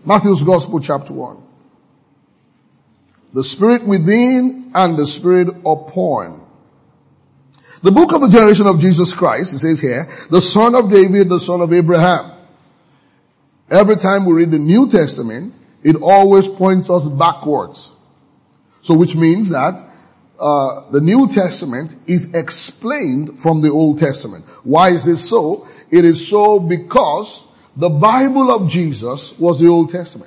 Matthew's Gospel chapter 1. The Spirit within and the Spirit upon. The book of the generation of Jesus Christ, it says here, the son of David, the son of Abraham. Every time we read the New Testament, it always points us backwards. So which means that the New Testament is explained from the Old Testament. Why is this so? It is so because the Bible of Jesus was the Old Testament.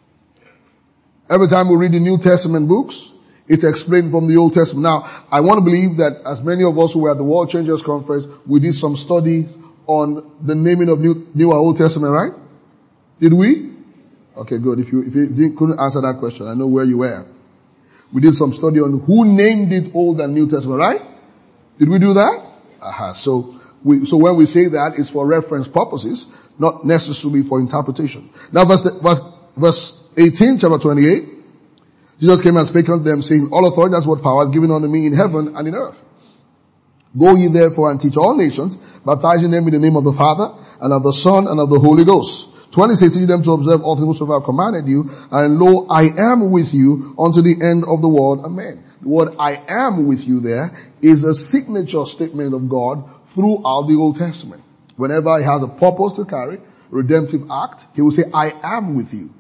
Every time we read the New Testament books, it's explained from the Old Testament. Now, I want to believe that as many of us who were at the World Changers Conference, we did some study on the naming of New and Old Testament, right? Did we? Okay, good. If you couldn't answer that question, I know where you were. We did some study on who named it Old and New Testament, right? Did we do that? So when we say that, it's for reference purposes, not necessarily for interpretation. Now verse 18, chapter 28, Jesus came and spake unto them, saying, all authority, that's what power is given unto me in heaven and in earth. Go ye therefore and teach all nations, baptizing them in the name of the Father, and of the Son, and of the Holy Ghost. 20 says, teach them to observe all things which I have commanded you, and lo, I am with you unto the end of the world. Amen. The word I am with you there is a signature statement of God throughout the Old Testament. Whenever he has a purpose to carry, redemptive act, he will say, I am with you.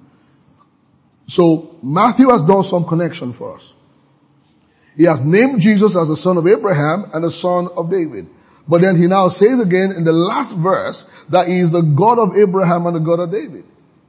So Matthew has done some connection for us. He has named Jesus as the son of Abraham and the son of David. But then he now says again in the last verse that he is the God of Abraham and the God of David.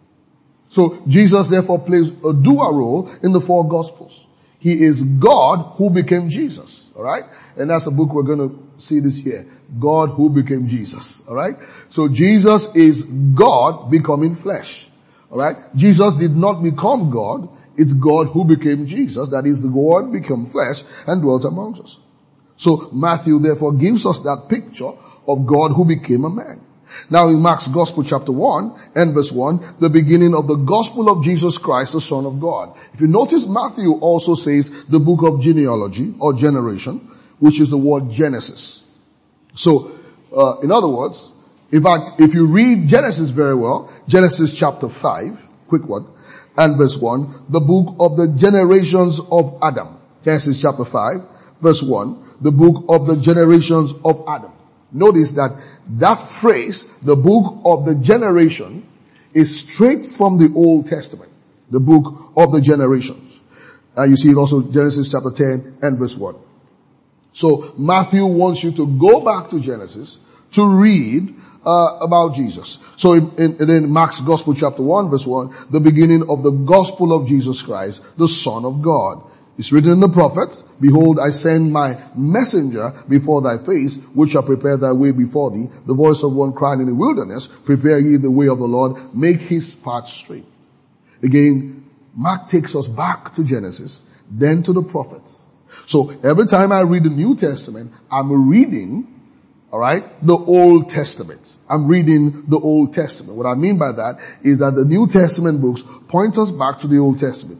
So Jesus therefore plays a dual role in the four Gospels. He is God who became Jesus. Alright? And that's a book we're going to see this year. God who became Jesus. Alright? So Jesus is God becoming flesh. Alright? Jesus did not become God. It's God who became Jesus. That is, the Word became flesh and dwelt amongst us. So Matthew therefore gives us that picture of God who became a man. Now in Mark's Gospel chapter 1 and verse 1, the beginning of the Gospel of Jesus Christ, the Son of God. If you notice, Matthew also says the book of genealogy or generation, which is the word Genesis. So, in other words, in fact, if you read Genesis very well, Genesis chapter 5, quick one, and verse 1, the book of the generations of Adam. Genesis chapter 5, verse 1, the book of the generations of Adam. Notice that phrase, the book of the generation, is straight from the Old Testament. The book of the generations. You see it also Genesis chapter 10 and verse 1. So Matthew wants you to go back to Genesis to read about Jesus. So in Mark's Gospel chapter 1 verse 1, the beginning of the Gospel of Jesus Christ, the Son of God. It's written in the prophets, behold, I send my messenger before thy face, which shall prepare thy way before thee. The voice of one crying in the wilderness, prepare ye the way of the Lord, make his path straight. Again, Mark takes us back to Genesis, then to the prophets. So every time I read the New Testament, I'm reading, alright, the Old Testament. I'm reading the Old Testament. What I mean by that is that the New Testament books point us back to the Old Testament.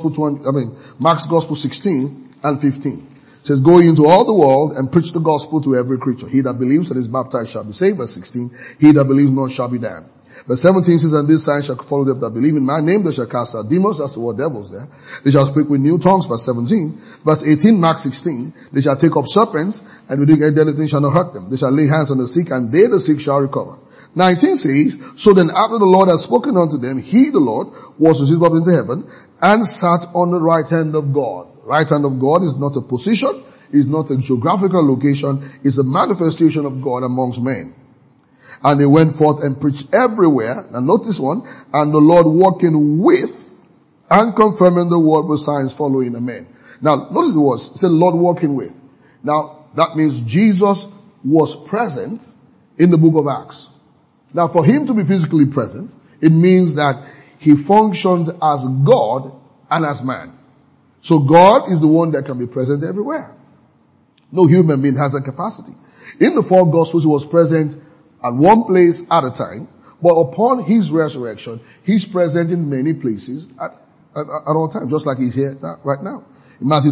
Mark's Gospel 16 and 15. It says, go into all the world and preach the gospel to every creature. He that believes and is baptized shall be saved. Verse 16. He that believes not shall be damned. Verse 17 says, and this sign shall follow them that believe in my name. They shall cast out demons. That's the word devils there. They shall speak with new tongues. Verse 17. Verse 18, Mark 16. They shall take up serpents, and with any deadly thing shall not hurt them. They shall lay hands on the sick, and they the sick shall recover. 19 says, so then after the Lord had spoken unto them, he, the Lord, was received up into heaven, and sat on the right hand of God. Right hand of God is not a position, is not a geographical location, is a manifestation of God amongst men. And they went forth and preached everywhere. Now notice one. And the Lord working with and confirming the word with signs following. Amen. Now notice the words. It said Lord working with. Now that means Jesus was present in the book of Acts. Now for him to be physically present, it means that he functions as God and as man. So God is the one that can be present everywhere. No human being has that capacity. In the four Gospels, he was present at one place at a time, but upon his resurrection, he's present in many places at all times, just like he's here right now. In Matthew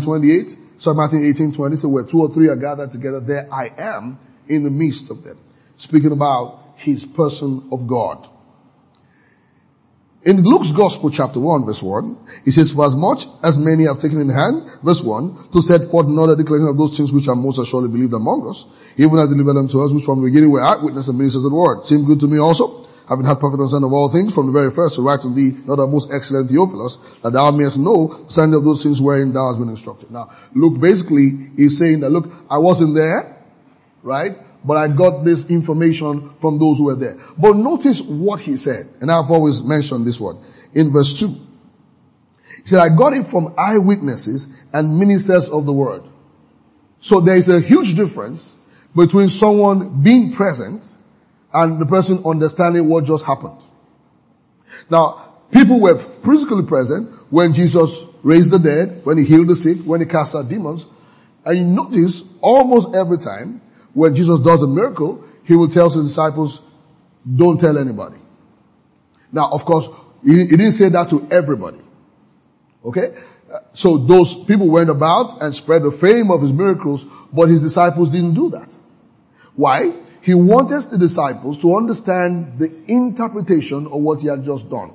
18:20, so where two or three are gathered together, there I am in the midst of them. Speaking about his person of God. In Luke's Gospel, chapter 1, verse 1, it says, for as much as many have taken in hand, verse 1, to set forth another declaration of those things which are most assuredly believed among us, even as delivered unto us, which from the beginning were eyewitnesses and ministers of the word. Seemed good to me also, having had perfect understanding of all things from the very first, to write to thee, not our most excellent Theophilus, that thou mayest know the standing of those things wherein thou hast been instructed. Now, Luke basically is saying that, look, I wasn't there, right? But I got this information from those who were there. But notice what he said, and I've always mentioned this one, in verse 2. He said, I got it from eyewitnesses and ministers of the word. So there is a huge difference between someone being present and the person understanding what just happened. Now, people were physically present when Jesus raised the dead, when he healed the sick, when he cast out demons. And you notice almost every time when Jesus does a miracle, he will tell his disciples, don't tell anybody. Now, of course, he didn't say that to everybody. Okay? So those people went about and spread the fame of his miracles, but his disciples didn't do that. Why? He wanted the disciples to understand the interpretation of what he had just done.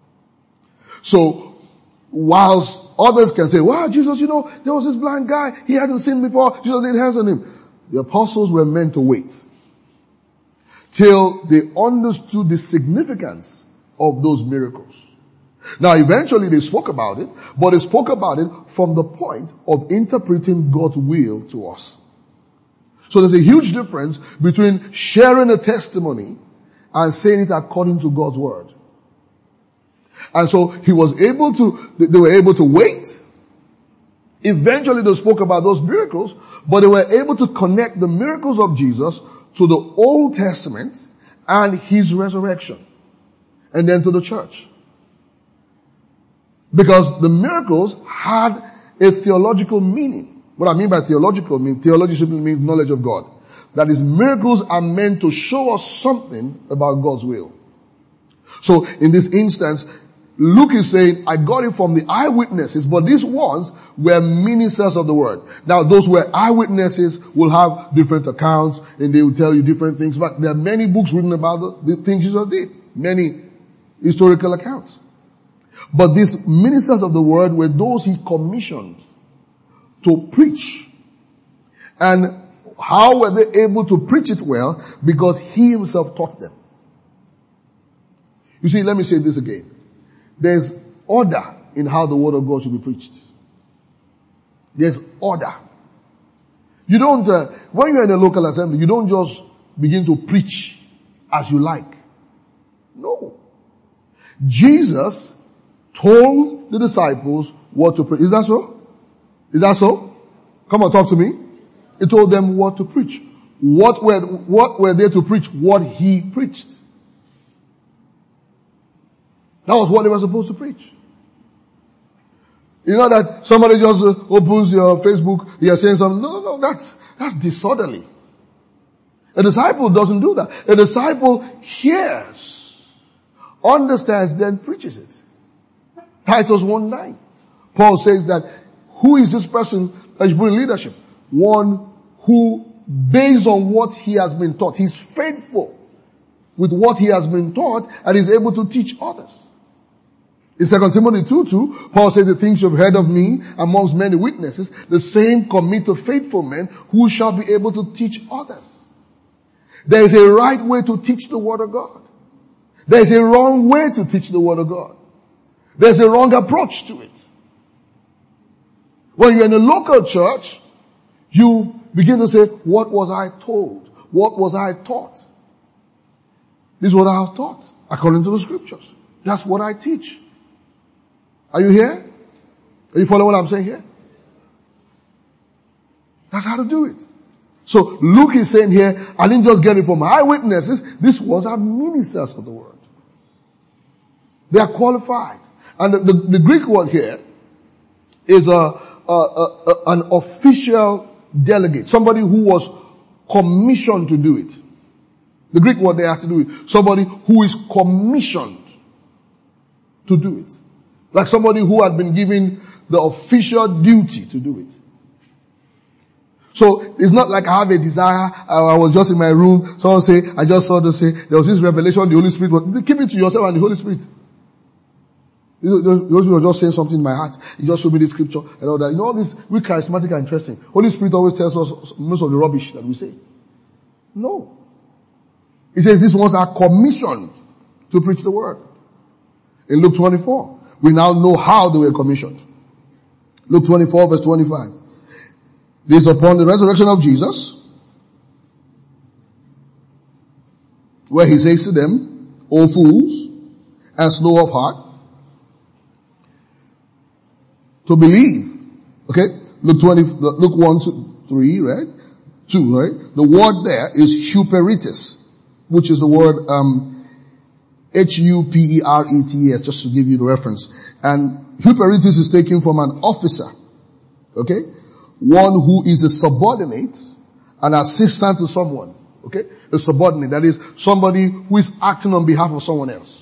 So, whilst others can say, wow, Jesus, there was this blind guy, he hadn't seen before, Jesus laid hands on him. The apostles were meant to wait till they understood the significance of those miracles. Now eventually they spoke about it, but they spoke about it from the point of interpreting God's will to us. So there's a huge difference between sharing a testimony and saying it according to God's word. And so they were able to wait. Eventually they spoke about those miracles, but they were able to connect the miracles of Jesus to the Old Testament and his resurrection, and then to the church. Because the miracles had a theological meaning. What I mean by theological meaning, theology simply means knowledge of God. That is, miracles are meant to show us something about God's will. So in this instance, Luke is saying, I got it from the eyewitnesses, but these ones were ministers of the word. Now, those who were eyewitnesses will have different accounts, and they will tell you different things, but there are many books written about the things Jesus did. Many historical accounts. But these ministers of the word were those he commissioned to preach. And how were they able to preach it well? Because he himself taught them. You see, let me say this again. There's order in how the word of God should be preached. There's order. You don't, when you're in a local assembly, you don't just begin to preach as you like. No. Jesus told the disciples what to preach. Is that so? Is that so? Come on, talk to me. He told them what to preach. What were they to preach? What he preached. That was what they were supposed to preach. You know that somebody just opens your Facebook, you're saying something. No, that's disorderly. A disciple doesn't do that. A disciple hears, understands, then preaches it. Titus 1:9. Paul says that who is this person that is bringing leadership? One who, based on what he has been taught, he's faithful with what he has been taught and is able to teach others. In 2 Timothy 2:2, Paul says, the things you've heard of me amongst many witnesses, the same commit to faithful men who shall be able to teach others. There is a right way to teach the word of God. There is a wrong way to teach the word of God. There's a wrong approach to it. When you're in a local church, you begin to say, what was I told? What was I taught? This is what I was taught, according to the scriptures. That's what I teach. Are you here? Are you following what I'm saying here? That's how to do it. So Luke is saying here, I didn't just get it from eyewitnesses. This was our ministers of the word. They are qualified. And the Greek word here is an official delegate. Somebody who was commissioned to do it. The Greek word they have to do it. Somebody who is commissioned to do it. Like somebody who had been given the official duty to do it. So it's not like I have a desire, I was just in my room, someone say, I just saw this say, there was this revelation, the Holy Spirit was, keep it to yourself and the Holy Spirit. those who are just saying something in my heart. You just show me the scripture and all that. All this, we charismatic are interesting. Holy Spirit always tells us most of the rubbish that we say. No. He says these ones are commissioned to preach the word. In Luke 24, we now know how they were commissioned. Luke 24 verse 25. This is upon the resurrection of Jesus, where he says to them, O fools, and slow of heart, to believe. Okay? Luke 1 to 3, right? 2, right? The word there is huperites, which is the word, H-U-P-E-R-E-T-S, just to give you the reference. And huperites is taken from an officer. Okay? One who is a subordinate, an assistant to someone. Okay? A subordinate. That is somebody who is acting on behalf of someone else.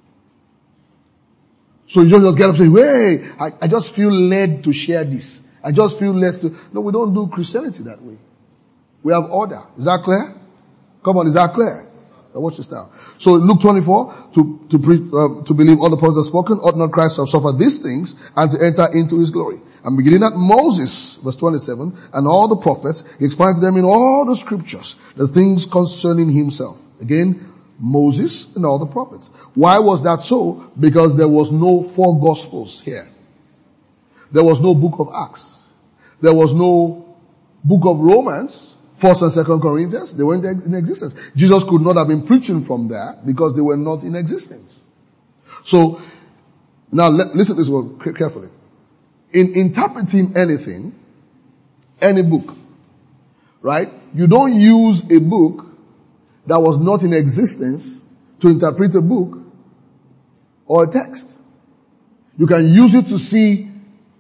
So you don't just get up and say, hey, I just feel led to share this. I just feel led to... No, we don't do Christianity that way. We have order. Is that clear? Come on, is that clear? Now watch this now. So Luke 24, to believe all the prophets have spoken, ought not Christ to have suffered these things and to enter into his glory. And beginning at Moses, verse 27, and all the prophets, he explained to them in all the scriptures the things concerning himself. Again, Moses and all the prophets. Why was that so? Because there was no 4 gospels here. There was no book of Acts. There was no book of Romans, 1st and 2nd Corinthians. They weren't in existence. Jesus could not have been preaching from there because they were not in existence. So, now listen to this one carefully. In interpreting anything, any book, right? You don't use a book that was not in existence to interpret a book or a text. You can use it to see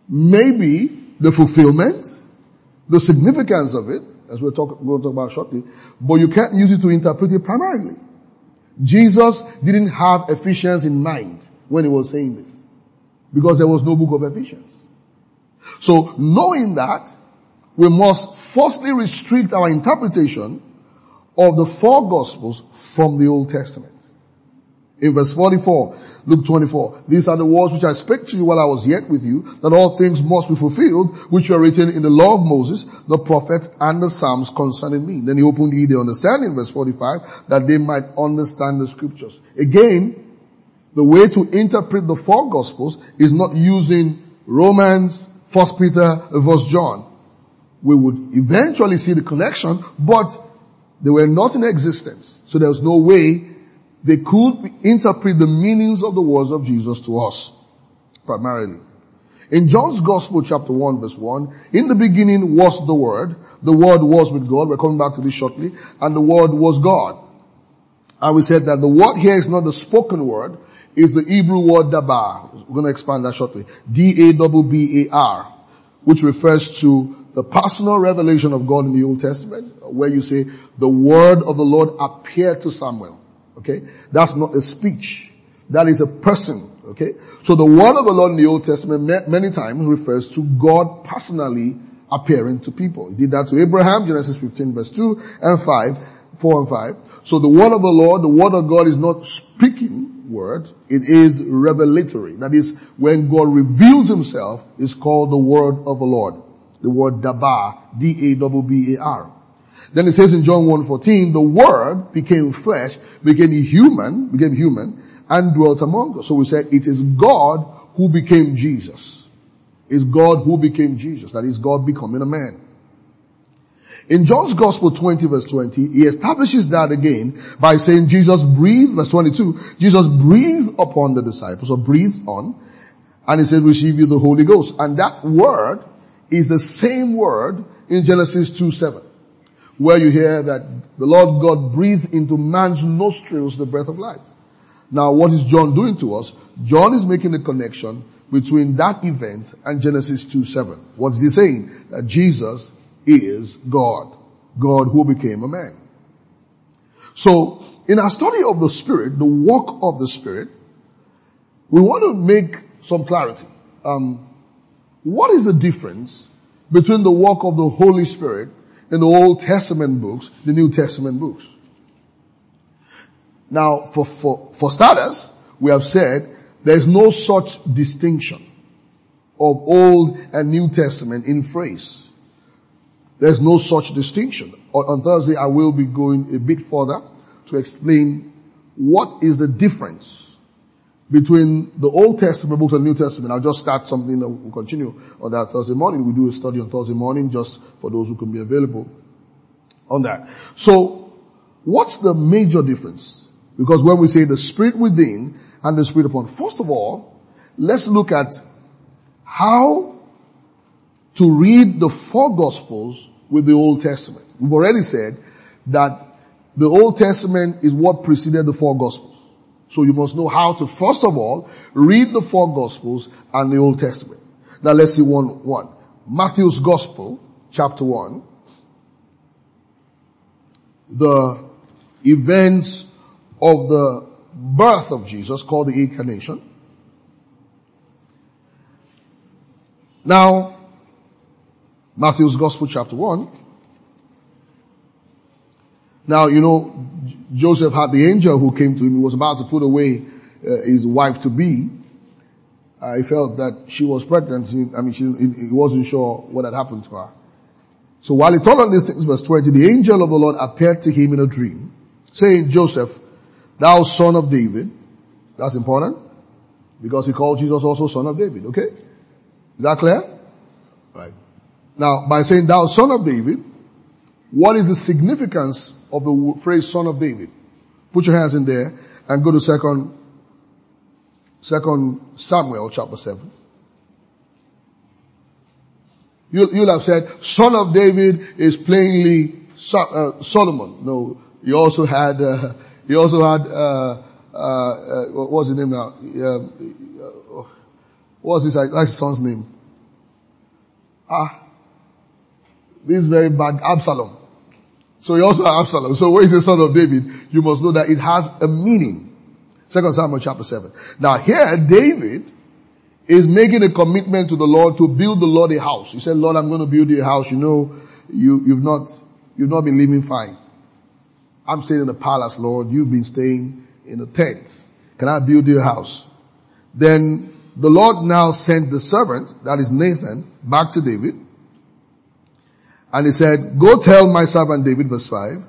maybe the fulfillment, the significance of it, as we're going to talk about shortly, but you can't use it to interpret it primarily. Jesus didn't have Ephesians in mind when he was saying this, because there was no book of Ephesians. So knowing that, we must firstly restrict our interpretation of the 4 gospels from the Old Testament. In verse 44, Luke 24, these are the words which I spake to you while I was yet with you, that all things must be fulfilled, which were written in the law of Moses, the prophets, and the Psalms concerning me. Then he opened the understanding, verse 45, that they might understand the scriptures. Again, the way to interpret the 4 gospels is not using Romans, 1 Peter, 1 John. We would eventually see the connection, but they were not in existence. So there was no way they could interpret the meanings of the words of Jesus to us, primarily. In John's Gospel, chapter 1, verse 1, in the beginning was the Word was with God, we're coming back to this shortly, and the Word was God. And we said that the word here is not the spoken word, it's the Hebrew word dabar. We're going to expand that shortly. D-A-B-B-A-R, which refers to the personal revelation of God in the Old Testament, where you say, the word of the Lord appeared to Samuel. Okay? That's not a speech. That is a person. Okay? So the word of the Lord in the Old Testament many times refers to God personally appearing to people. He did that to Abraham, Genesis 15 verse 2 and 4 and 5. So the word of the Lord, the word of God is not speaking word. It is revelatory. That is, when God reveals himself, it's called the word of the Lord. The word dabar, D-A-B-B-A-R. Then it says in John 1:14, the word became flesh, became human, and dwelt among us. So we said it is God who became Jesus. It's God who became Jesus. That is God becoming a man. In John's Gospel 20 verse 20, he establishes that again by saying Jesus breathed, verse 22, Jesus breathed upon the disciples, or breathed on, and he said, receive you the Holy Ghost. And that word is the same word in Genesis 2:7, where you hear that the Lord God breathed into man's nostrils the breath of life. Now what is John doing to us? John is making a connection between that event and Genesis 2:7. What is he saying? That Jesus is God. God who became a man. So, in our study of the Spirit, the work of the Spirit, we want to make some clarity. What is the difference between the work of the Holy Spirit in the Old Testament books, the New Testament books? Now, for starters, we have said There's no such distinction of Old and New Testament in phrase. There's no such distinction. On Thursday, I will be going a bit further to explain what is the difference between the Old Testament books and New Testament. I'll just start something that we'll continue on that Thursday morning. We do a study on Thursday morning just for those who can be available on that. So, what's the major difference? Because when we say the Spirit within and the Spirit upon, first of all, let's look at how to read the four Gospels with the Old Testament. We've already said that the Old Testament is what preceded the four Gospels. So you must know how to, first of all, read the four Gospels and the Old Testament. Now let's see one. Matthew's Gospel, chapter 1. The events of the birth of Jesus, called the Incarnation. Now, Matthew's Gospel, chapter 1. Now, you know, Joseph had the angel who came to him. He was about to put away his wife to be. He felt that she was pregnant. He wasn't sure what had happened to her. So while he thought on these things, verse 20, the angel of the Lord appeared to him in a dream, saying, Joseph, thou son of David. That's important, because he called Jesus also son of David, okay? Is that clear? Right. Now, by saying thou son of David, what is the significance of the phrase son of David? Put your hands in there and go to second Samuel chapter 7. You'll have said, son of David is plainly Solomon. No, he also had, what was his name now? What was his son's name? This is very bad, Absalom. So he also had Absalom. So when he says son of David, you must know that it has a meaning. 2 Samuel chapter 7. Now here, David is making a commitment to the Lord to build the Lord a house. He said, Lord, I'm going to build you a house. You know, you've not been living fine. I'm staying in the palace, Lord. You've been staying in a tent. Can I build you a house? Then the Lord now sent the servant, that is Nathan, back to David. And he said, go tell my servant David, verse 5,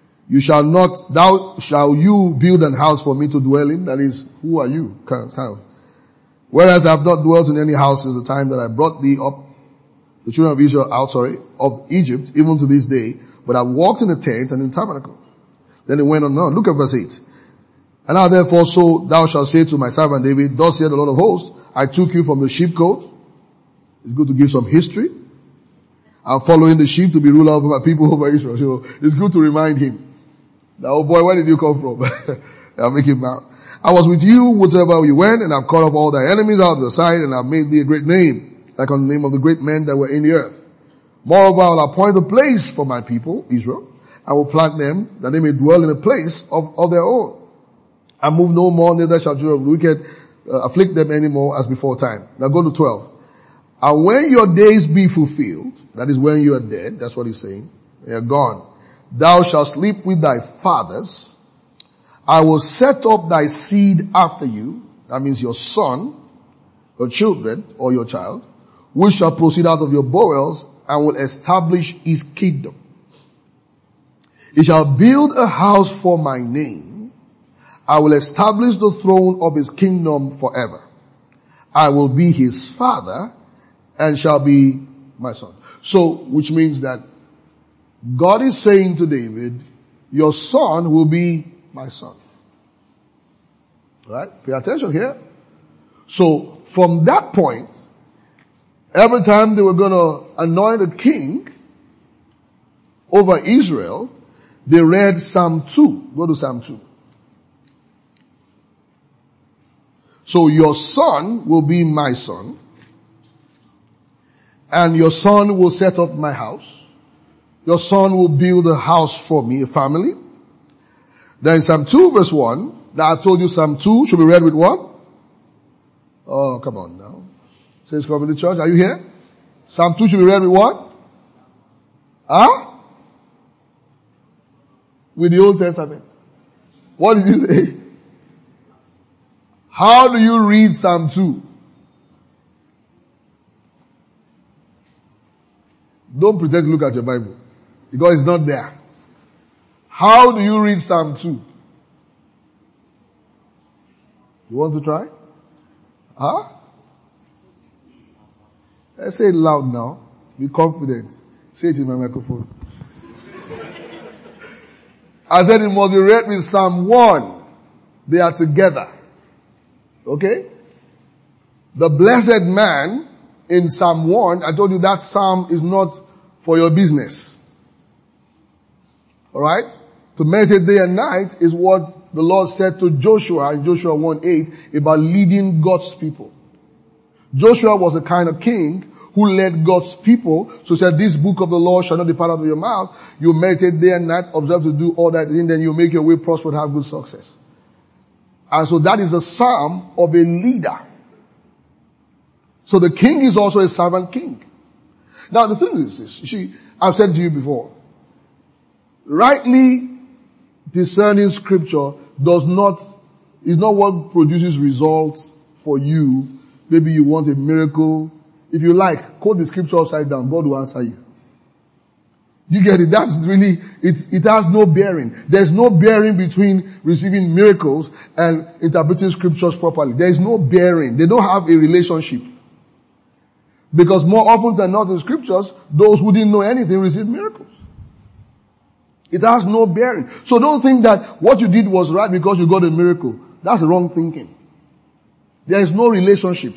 shall you build an house for me to dwell in? That is, who are you? Kind of. Whereas I have not dwelt in any house since the time that I brought the children of Israel out, of Egypt, even to this day, but I walked in the tent and in the tabernacle. Then it went on. Look at verse 8. And now therefore, so thou shalt say to my servant David, thus saith the Lord of hosts, I took you from the sheepcote. It's good to give some history. I'm following the sheep to be ruler over my people, over Israel. So it's good to remind him. Now, oh boy, where did you come from? I'll make him out. I was with you whithersoever you went, and I've cut off all thy enemies out of the sight, and I've made thee a great name, like on the name of the great men that were in the earth. Moreover, I will appoint a place for my people, Israel. I will plant them, that they may dwell in a place of their own. I move no more, neither shall children of the wicked afflict them any more as before time. Now go to 12. And when your days be fulfilled, that is when you are dead, that's what he's saying, you're gone, thou shalt sleep with thy fathers. I will set up thy seed after you, that means your son, your children, or your child, which shall proceed out of your bowels, and will establish his kingdom. He shall build a house for my name. I will establish the throne of his kingdom forever. I will be his father, and shall be my son. So, which means that God is saying to David, your son will be my son. Right? Pay attention here. So, from that point, every time they were going to anoint a king over Israel, they read Psalm 2. Go to Psalm 2. So your son will be my son, and your son will set up my house. Your son will build a house for me, a family. Then Psalm 2 verse 1, now I told you Psalm 2 should be read with what? Oh, come on now. Says coming to church, are you here? Psalm 2 should be read with what? With the Old Testament. What did you say? How do you read Psalm 2? Don't pretend to look at your Bible, because it's not there. How do you read Psalm 2? You want to try? Huh? Let's say it loud now. Be confident. Say it in my microphone. I said it must be read with Psalm 1. They are together. Okay? The blessed man in Psalm 1, I told you that Psalm is not for your business. Alright? To meditate day and night is what the Lord said to Joshua in Joshua 1:8 about leading God's people. Joshua was a kind of king who led God's people. So he said, this book of the law shall not depart out of your mouth. You meditate day and night, observe to do all that, and then you make your way prosper and have good success. And so that is a psalm of a leader. So the king is also a servant king. Now the thing is this, I've said to you before, rightly discerning scripture is not what produces results for you. Maybe you want a miracle. If you like, quote the scripture upside down, God will answer you. You get it? That's really, it has no bearing. There's no bearing between receiving miracles and interpreting scriptures properly. There is no bearing. They don't have a relationship. Because more often than not in scriptures, those who didn't know anything received miracles. It has no bearing. So don't think that what you did was right because you got a miracle. That's wrong thinking. There is no relationship.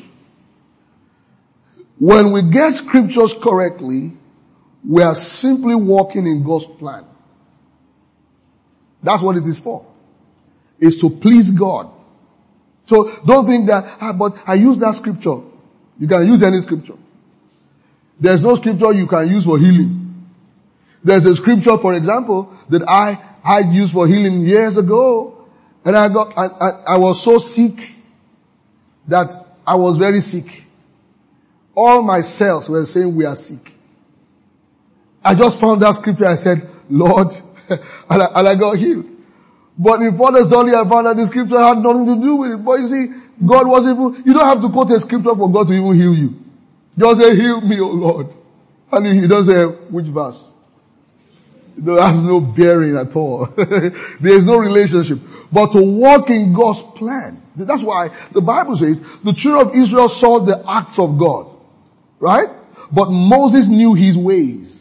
When we get scriptures correctly, we are simply walking in God's plan. That's what it is for. It's to please God. So don't think that, but I use that scripture. You can use any scripture. There's no scripture you can use for healing. There's a scripture, for example, that I used for healing years ago, and I was so sick that I was very sick. All my cells were saying we are sick. I just found that scripture, I said, Lord, and I got healed. But in further study, I found that the scripture had nothing to do with it. But you see, God was able, you don't have to quote a scripture for God to even heal you. Just say, heal me, O Lord. And he doesn't say, which verse? There has no bearing at all. There is no relationship. But to walk in God's plan. That's why the Bible says, the children of Israel saw the acts of God. Right? But Moses knew his ways.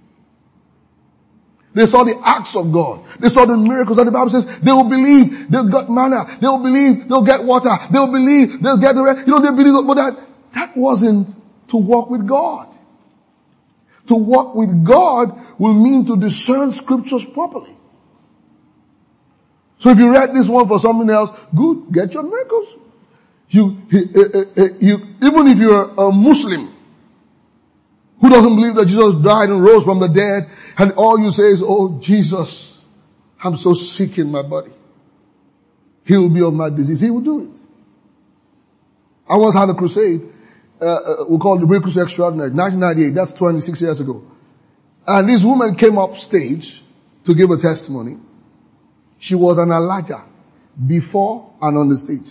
They saw the acts of God. They saw the miracles. And the Bible says they will believe. They'll get manna. They will believe. They'll get water. They will believe. They'll get the rest. They believe. But that wasn't to walk with God. To walk with God will mean to discern scriptures properly. So if you read this one for something else, good. Get your miracles. Even if you're a Muslim who doesn't believe that Jesus died and rose from the dead, and all you say is, oh Jesus, I'm so sick in my body. Heal me of my disease. He will do it. I once had a crusade, we call it the Miracles Extraordinary, 1998, that's 26 years ago. And this woman came up stage to give a testimony. She was an Elijah before and on the stage.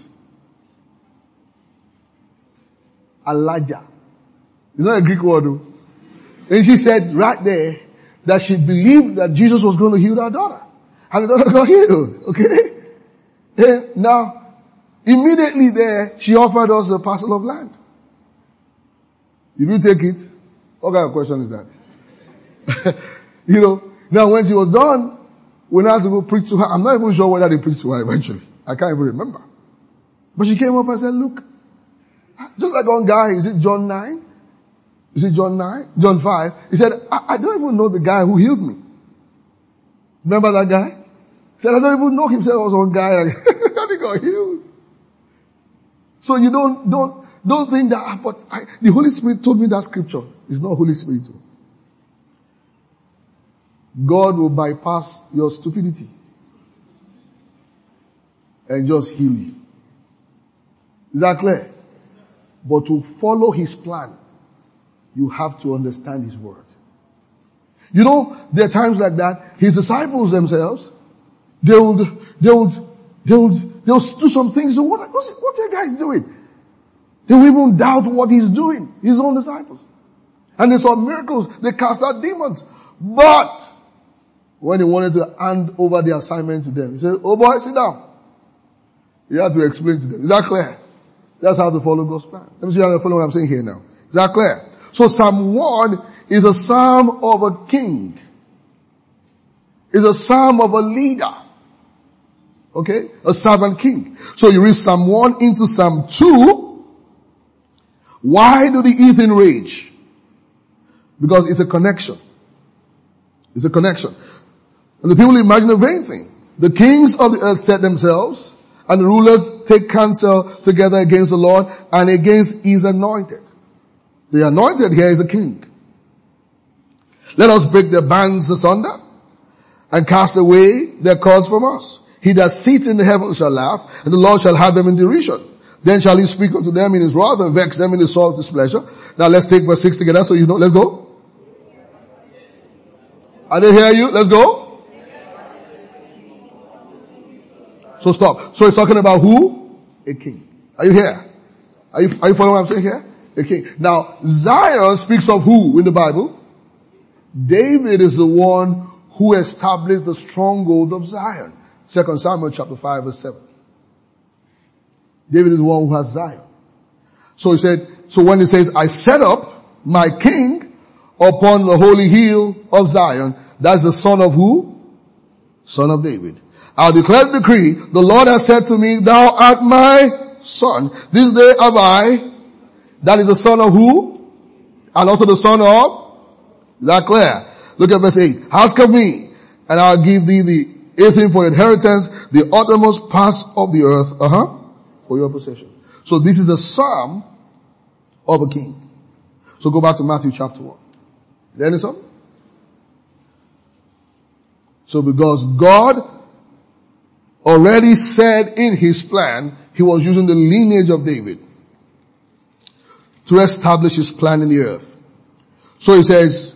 Elijah. It's not a Greek word though. And she said right there that she believed that Jesus was going to heal her daughter. And the daughter got healed. Okay? And now, immediately there, she offered us a parcel of land. Did you take it? What kind of question is that? Now when she was done, we now had to go preach to her. I'm not even sure whether they preached to her eventually. I can't even remember. But she came up and said, look, just like one guy, is it John 9? Is it John 9? John 5. He said, I don't even know the guy who healed me. Remember that guy? He said, I don't even know him. He said, I was one guy and he got healed. So you don't think that, but the Holy Spirit told me that scripture. It's not Holy Spirit. God will bypass your stupidity and just heal you. Is that clear? But to follow His plan, you have to understand His word. There are times like that. His disciples themselves, they would They'll do some things. So what are guys doing? They will even doubt what he's doing, his own disciples. And they saw miracles. They cast out demons. But when he wanted to hand over the assignment to them, he said, oh boy, sit down. He had to explain to them. Is that clear? That's how to follow God's plan. Let me see how to follow what I'm saying here now. Is that clear? So Psalm 1 is a psalm of a king. It's a psalm of a leader. Okay? A servant king. So you read Psalm 1 into Psalm 2. Why do the heathen rage? Because it's a connection. It's a connection. And the people imagine a vain thing. The kings of the earth set themselves, and the rulers take counsel together against the Lord and against his anointed. The anointed here is a king. Let us break their bands asunder and cast away their cords from us. He that sits in the heavens shall laugh, and the Lord shall have them in derision. Then shall he speak unto them in his wrath and vex them in his sore displeasure. Now let's take verse 6 together so you know. Let's go. I didn't hear you. Let's go. So stop. So it's talking about who? A king. Are you here? Are you following what I'm saying here? A king. Now, Zion speaks of who in the Bible? David is the one who established the stronghold of Zion. 2 Samuel chapter 5 verse 7. David is the one who has Zion. So he said, so when he says, I set up my king upon the holy hill of Zion, that's the son of who? Son of David. I'll declare the decree, the Lord has said to me, thou art my son. This day have I, that is the son of who? And also the son of? Is that clear? Look at verse 8. Ask of me, and I'll give thee the eighth for inheritance, the uttermost parts of the earth, for your possession. So this is a psalm of a king. So go back to Matthew chapter 1. There is something? So because God already said in his plan, he was using the lineage of David to establish his plan in the earth. So he says,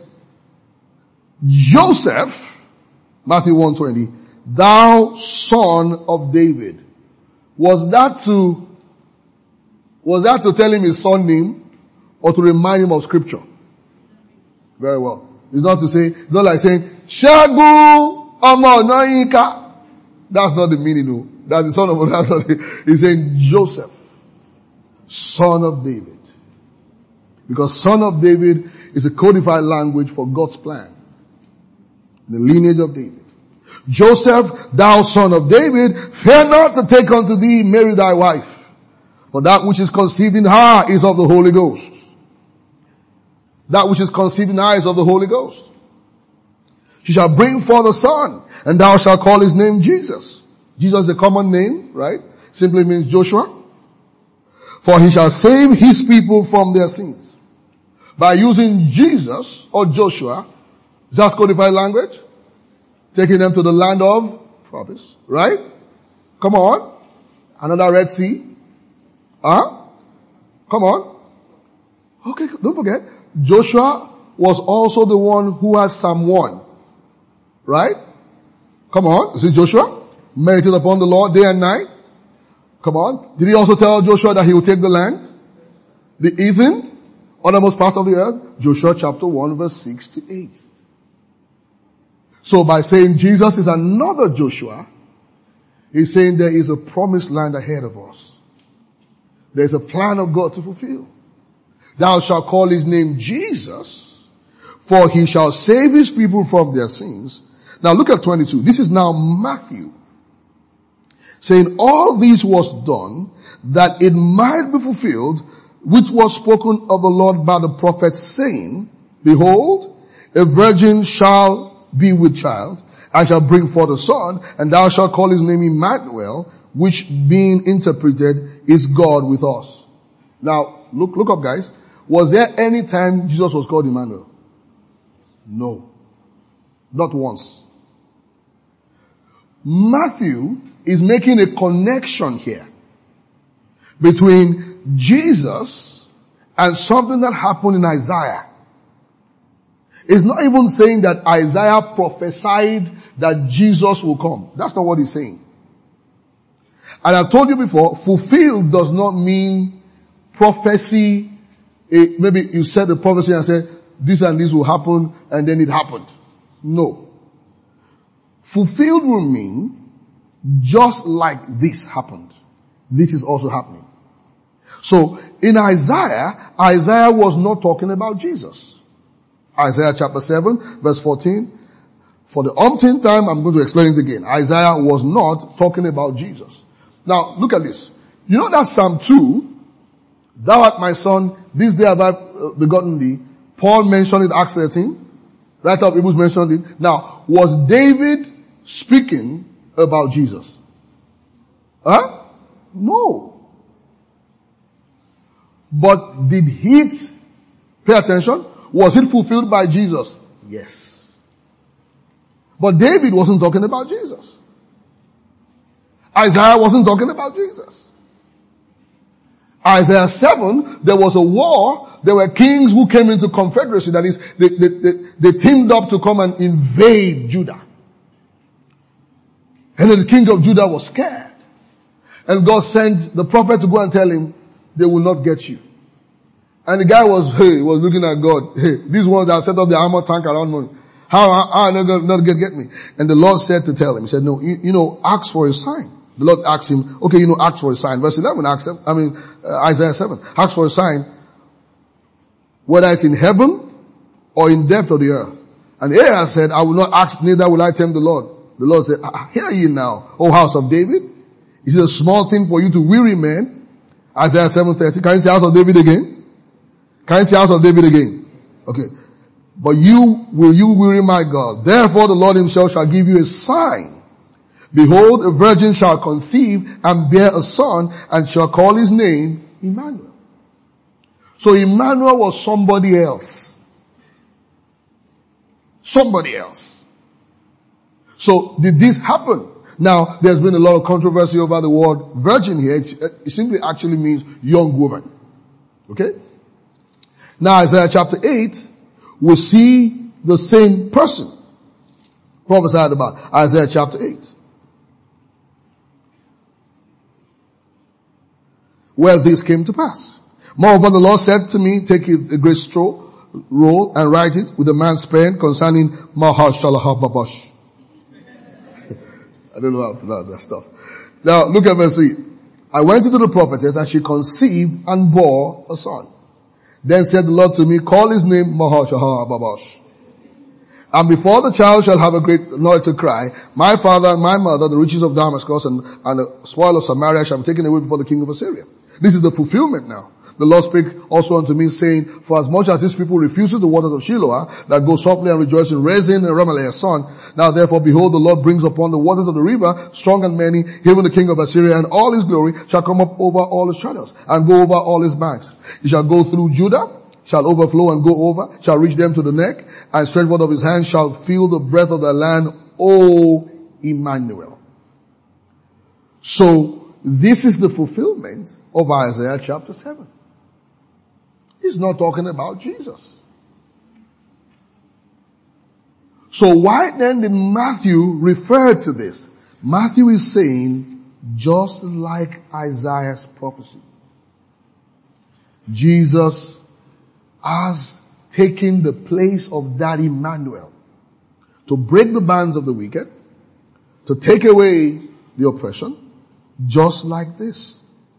Joseph, Matthew 1:20, thou son of David. Was that to tell him his son name or to remind him of scripture? Very well. It's not to say, it's not like saying, Shagu Omo Noyinka. That's not the meaning, no. That's the son of, that's not the, he's saying Joseph, son of David. Because son of David is a codified language for God's plan. The lineage of David. Joseph, thou son of David, fear not to take unto thee Mary thy wife, for that which is conceived in her is of the Holy Ghost. That which is conceived in her is of the Holy Ghost. She shall bring forth a son, and thou shalt call his name Jesus. Jesus is a common name, right? Simply means Joshua. For he shall save his people from their sins. By using Jesus or Joshua, is that codified language? Taking them to the land of promise, right? Come on. Another Red Sea. Come on. Okay, don't forget. Joshua was also the one who had Psalm 1. Right? Come on. Is it Joshua? Meditated upon the Lord day and night. Come on. Did he also tell Joshua that he would take the land? The heathen, uttermost part of the earth? Joshua chapter 1 verse 6 to 8. So by saying Jesus is another Joshua, he's saying there is a promised land ahead of us. There's a plan of God to fulfill. Thou shalt call his name Jesus, for he shall save his people from their sins. Now look at 22. This is now Matthew saying all this was done that it might be fulfilled which was spoken of the Lord by the prophet saying, behold, a virgin shall be with child and shall bring forth a son, and thou shalt call his name Emmanuel, which being interpreted is God with us. Now look up guys. Was there any time Jesus was called Emmanuel? No. Not once. Matthew is making a connection here between Jesus and something that happened in Isaiah. It's not even saying that Isaiah prophesied that Jesus will come. That's not what he's saying. And I've told you before, fulfilled does not mean prophecy. Maybe you said the prophecy and said, this and this will happen, and then it happened. No. Fulfilled will mean, just like this happened, this is also happening. So, in Isaiah was not talking about Jesus. Isaiah chapter 7, verse 14. For the umpteenth time, I'm going to explain it again. Isaiah was not talking about Jesus. Now, look at this. You know that Psalm 2, thou art my son, this day have I begotten thee. Paul mentioned it, Acts 13. Writer of Hebrews mentioned it. Now, was David speaking about Jesus? Huh? No. But did it, pay attention, was it fulfilled by Jesus? Yes. But David wasn't talking about Jesus. Isaiah wasn't talking about Jesus. Isaiah 7, there was a war. There were kings who came into confederacy. That is, they teamed up to come and invade Judah. And then the king of Judah was scared. And God sent the prophet to go and tell him, they will not get you. And the guy was looking at God. Hey, these ones that have set up the armor tank around me, how are they going to get me? And the Lord said to tell him, he said, no, ask for a sign. The Lord asked him, okay, ask for a sign. Verse 11, Isaiah 7, ask for a sign, whether it's in heaven or in depth of the earth. And Ahaz said, I will not ask, neither will I tempt the Lord. The Lord said, hear ye now, O house of David. Is it a small thing for you to weary men? Isaiah 7:30. Can you say house of David again? Can you say house of David again? Okay. But you weary my God. Therefore the Lord himself shall give you a sign. Behold, a virgin shall conceive and bear a son and shall call his name Emmanuel. So Emmanuel was somebody else. Somebody else. So did this happen? Now, there's been a lot of controversy over the word virgin here. It simply actually means young woman. Okay? Now, Isaiah chapter 8, we see the same person prophesied about. Isaiah chapter 8. Where this came to pass. Moreover, the Lord said to me, take a great roll and write it with a man's pen concerning Mahashalahababash. I don't know how to pronounce that stuff. Now, look at verse 3. I went into the prophetess and she conceived and bore a son. Then said the Lord to me, call his name Mahashalahababash. And before the child shall have a great noise to cry, my father and my mother, the riches of Damascus and the spoil of Samaria shall be taken away before the king of Assyria. This is the fulfillment now. The Lord spake also unto me, saying, for as much as these people refuses the waters of Shiloah, that go softly and rejoice in Rezin and Remaliah son, now therefore behold, the Lord brings upon the waters of the river, strong and many, even the king of Assyria, and all his glory shall come up over all his channels, and go over all his banks. He shall go through Judah, shall overflow and go over, shall reach them to the neck, and stretch forth of his hand shall feel the breath of the land, O Emmanuel. So, this is the fulfillment of Isaiah chapter 7. He's not talking about Jesus. So why then did Matthew refer to this? Matthew is saying, just like Isaiah's prophecy, Jesus has taken the place of that Emmanuel to break the bands of the wicked, to take away the oppression, just like this.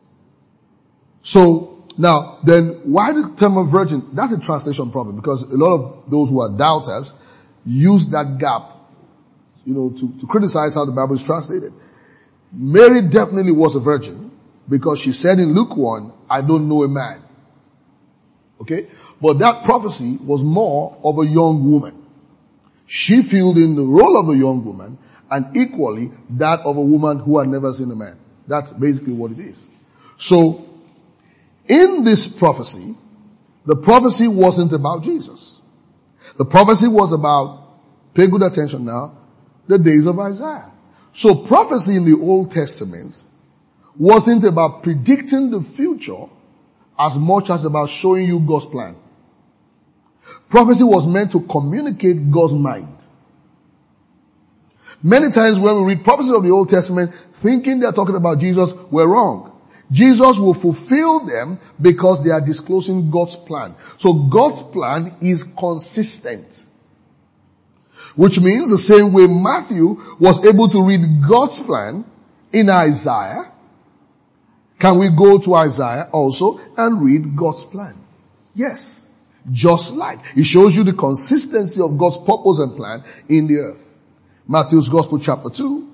So, now, then why the term of virgin? That's a translation problem because a lot of those who are doubters use that gap, to criticize how the Bible is translated. Mary definitely was a virgin because she said in Luke 1, I don't know a man. Okay? But that prophecy was more of a young woman. She filled in the role of a young woman and equally that of a woman who had never seen a man. That's basically what it is. So, in this prophecy, the prophecy wasn't about Jesus. The prophecy was about, pay good attention now, the days of Isaiah. So prophecy in the Old Testament wasn't about predicting the future as much as about showing you God's plan. Prophecy was meant to communicate God's mind. Many times when we read prophecies of the Old Testament, thinking they're talking about Jesus, we're wrong. Jesus will fulfill them because they are disclosing God's plan. So God's plan is consistent. Which means the same way Matthew was able to read God's plan in Isaiah, can we go to Isaiah also and read God's plan? Yes. Just like. It shows you the consistency of God's purpose and plan in the earth. Matthew's Gospel chapter 2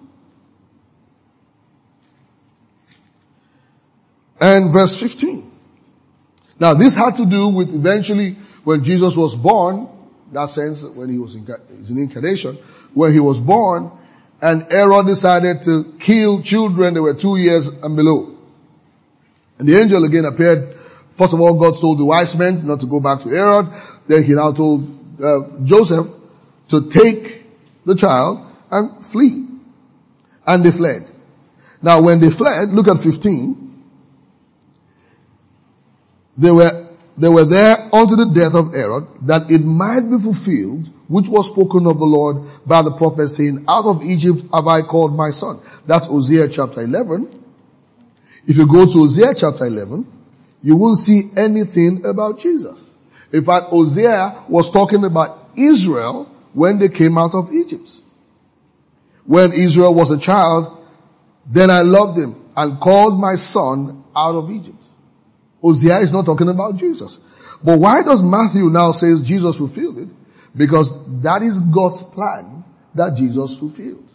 and verse 15. Now this had to do with eventually when Jesus was born, in that sense when he was in incarnation, when he was born, and Herod decided to kill children that were 2 years and below. And the angel again appeared. First of all, God told the wise men not to go back to Herod. Then he now told Joseph to take the child and flee. And they fled. Now when they fled, look at 15. They were there unto the death of Herod, that it might be fulfilled, which was spoken of the Lord by the prophet, saying, out of Egypt have I called my son. That's Hosea chapter 11. If you go to Hosea chapter 11, you won't see anything about Jesus. In fact, Hosea was talking about Israel when they came out of Egypt. When Israel was a child, then I loved him and called my son out of Egypt. Hosea is not talking about Jesus. But why does Matthew now say Jesus fulfilled it? Because that is God's plan that Jesus fulfilled.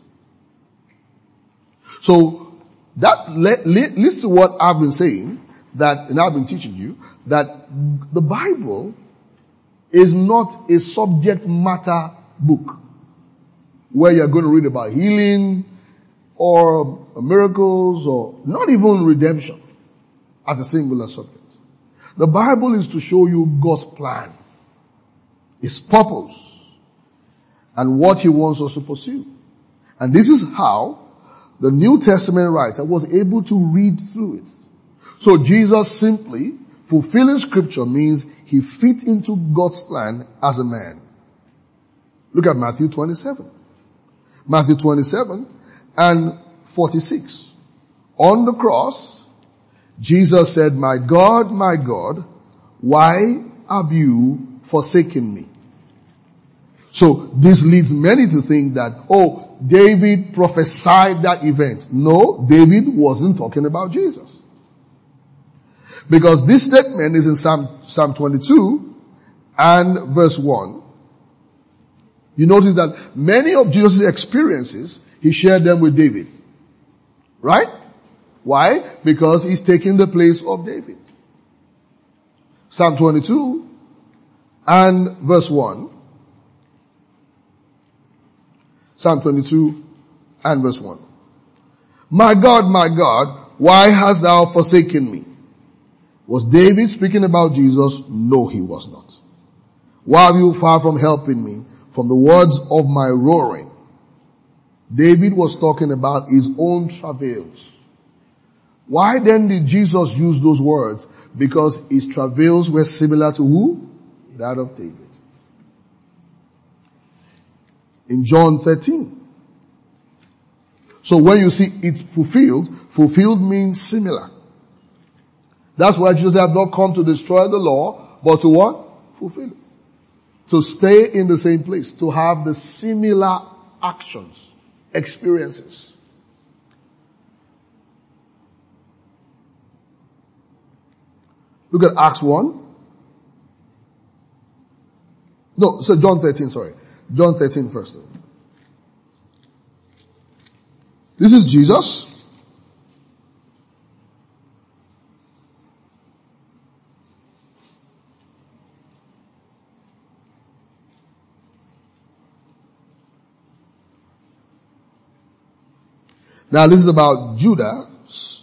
So that leads to what I've been saying, that, and I've been teaching you, that the Bible is not a subject matter book where you're going to read about healing or miracles or not even redemption as a singular subject. The Bible is to show you God's plan, His purpose, and what He wants us to pursue. And this is how the New Testament writer was able to read through it. So Jesus simply fulfilling scripture means He fit into God's plan as a man. Look at Matthew 27. Matthew 27 and 46. On the cross, Jesus said, my God, why have you forsaken me? So this leads many to think that, David prophesied that event. No, David wasn't talking about Jesus. Because this statement is in Psalm 22 and verse 1. You notice that many of Jesus' experiences, He shared them with David. Right? Why? Because He's taking the place of David. Psalm 22 and verse 1. Psalm 22 and verse 1. My God, why hast thou forsaken me? Was David speaking about Jesus? No, he was not. Why are you far from helping me from the words of my roaring? David was talking about his own travails. Why then did Jesus use those words? Because his travails were similar to who? That of David. In John 13. So when you see it's fulfilled means similar. That's why Jesus had not come to destroy the law, but to what? Fulfill it. To stay in the same place, to have the similar actions, experiences. Look at Acts 1. No, so John 13, sorry. John 13 first. This is Jesus. Now this is about Judas.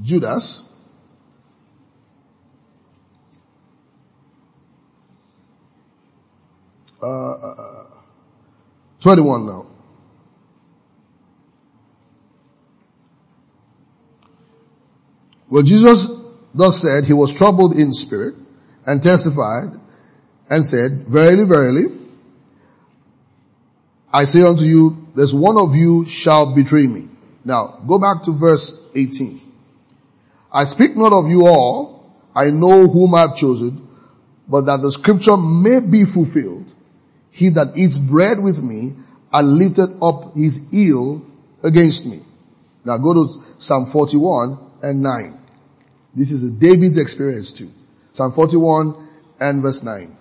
21 now. Well, Jesus thus said, he was troubled in spirit and testified and said, verily, verily, I say unto you there's one of you shall betray me. Now, go back to verse 18. I speak not of you all, I know whom I have chosen, but that the scripture may be fulfilled. He that eats bread with me and lifted up his heel against me. Now go to Psalm 41 and 9. This is David's experience too. Psalm 41 and verse 9.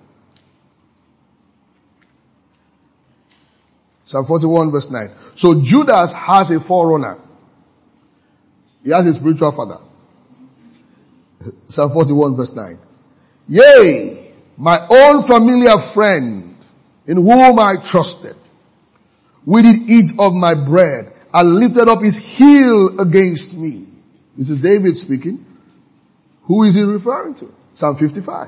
Psalm 41 verse 9. So Judas has a forerunner. He has a spiritual father. Psalm 41 verse 9. Yea, my own familiar friend in whom I trusted, we did eat of my bread and lifted up his heel against me. This is David speaking. Who is he referring to? Psalm 55.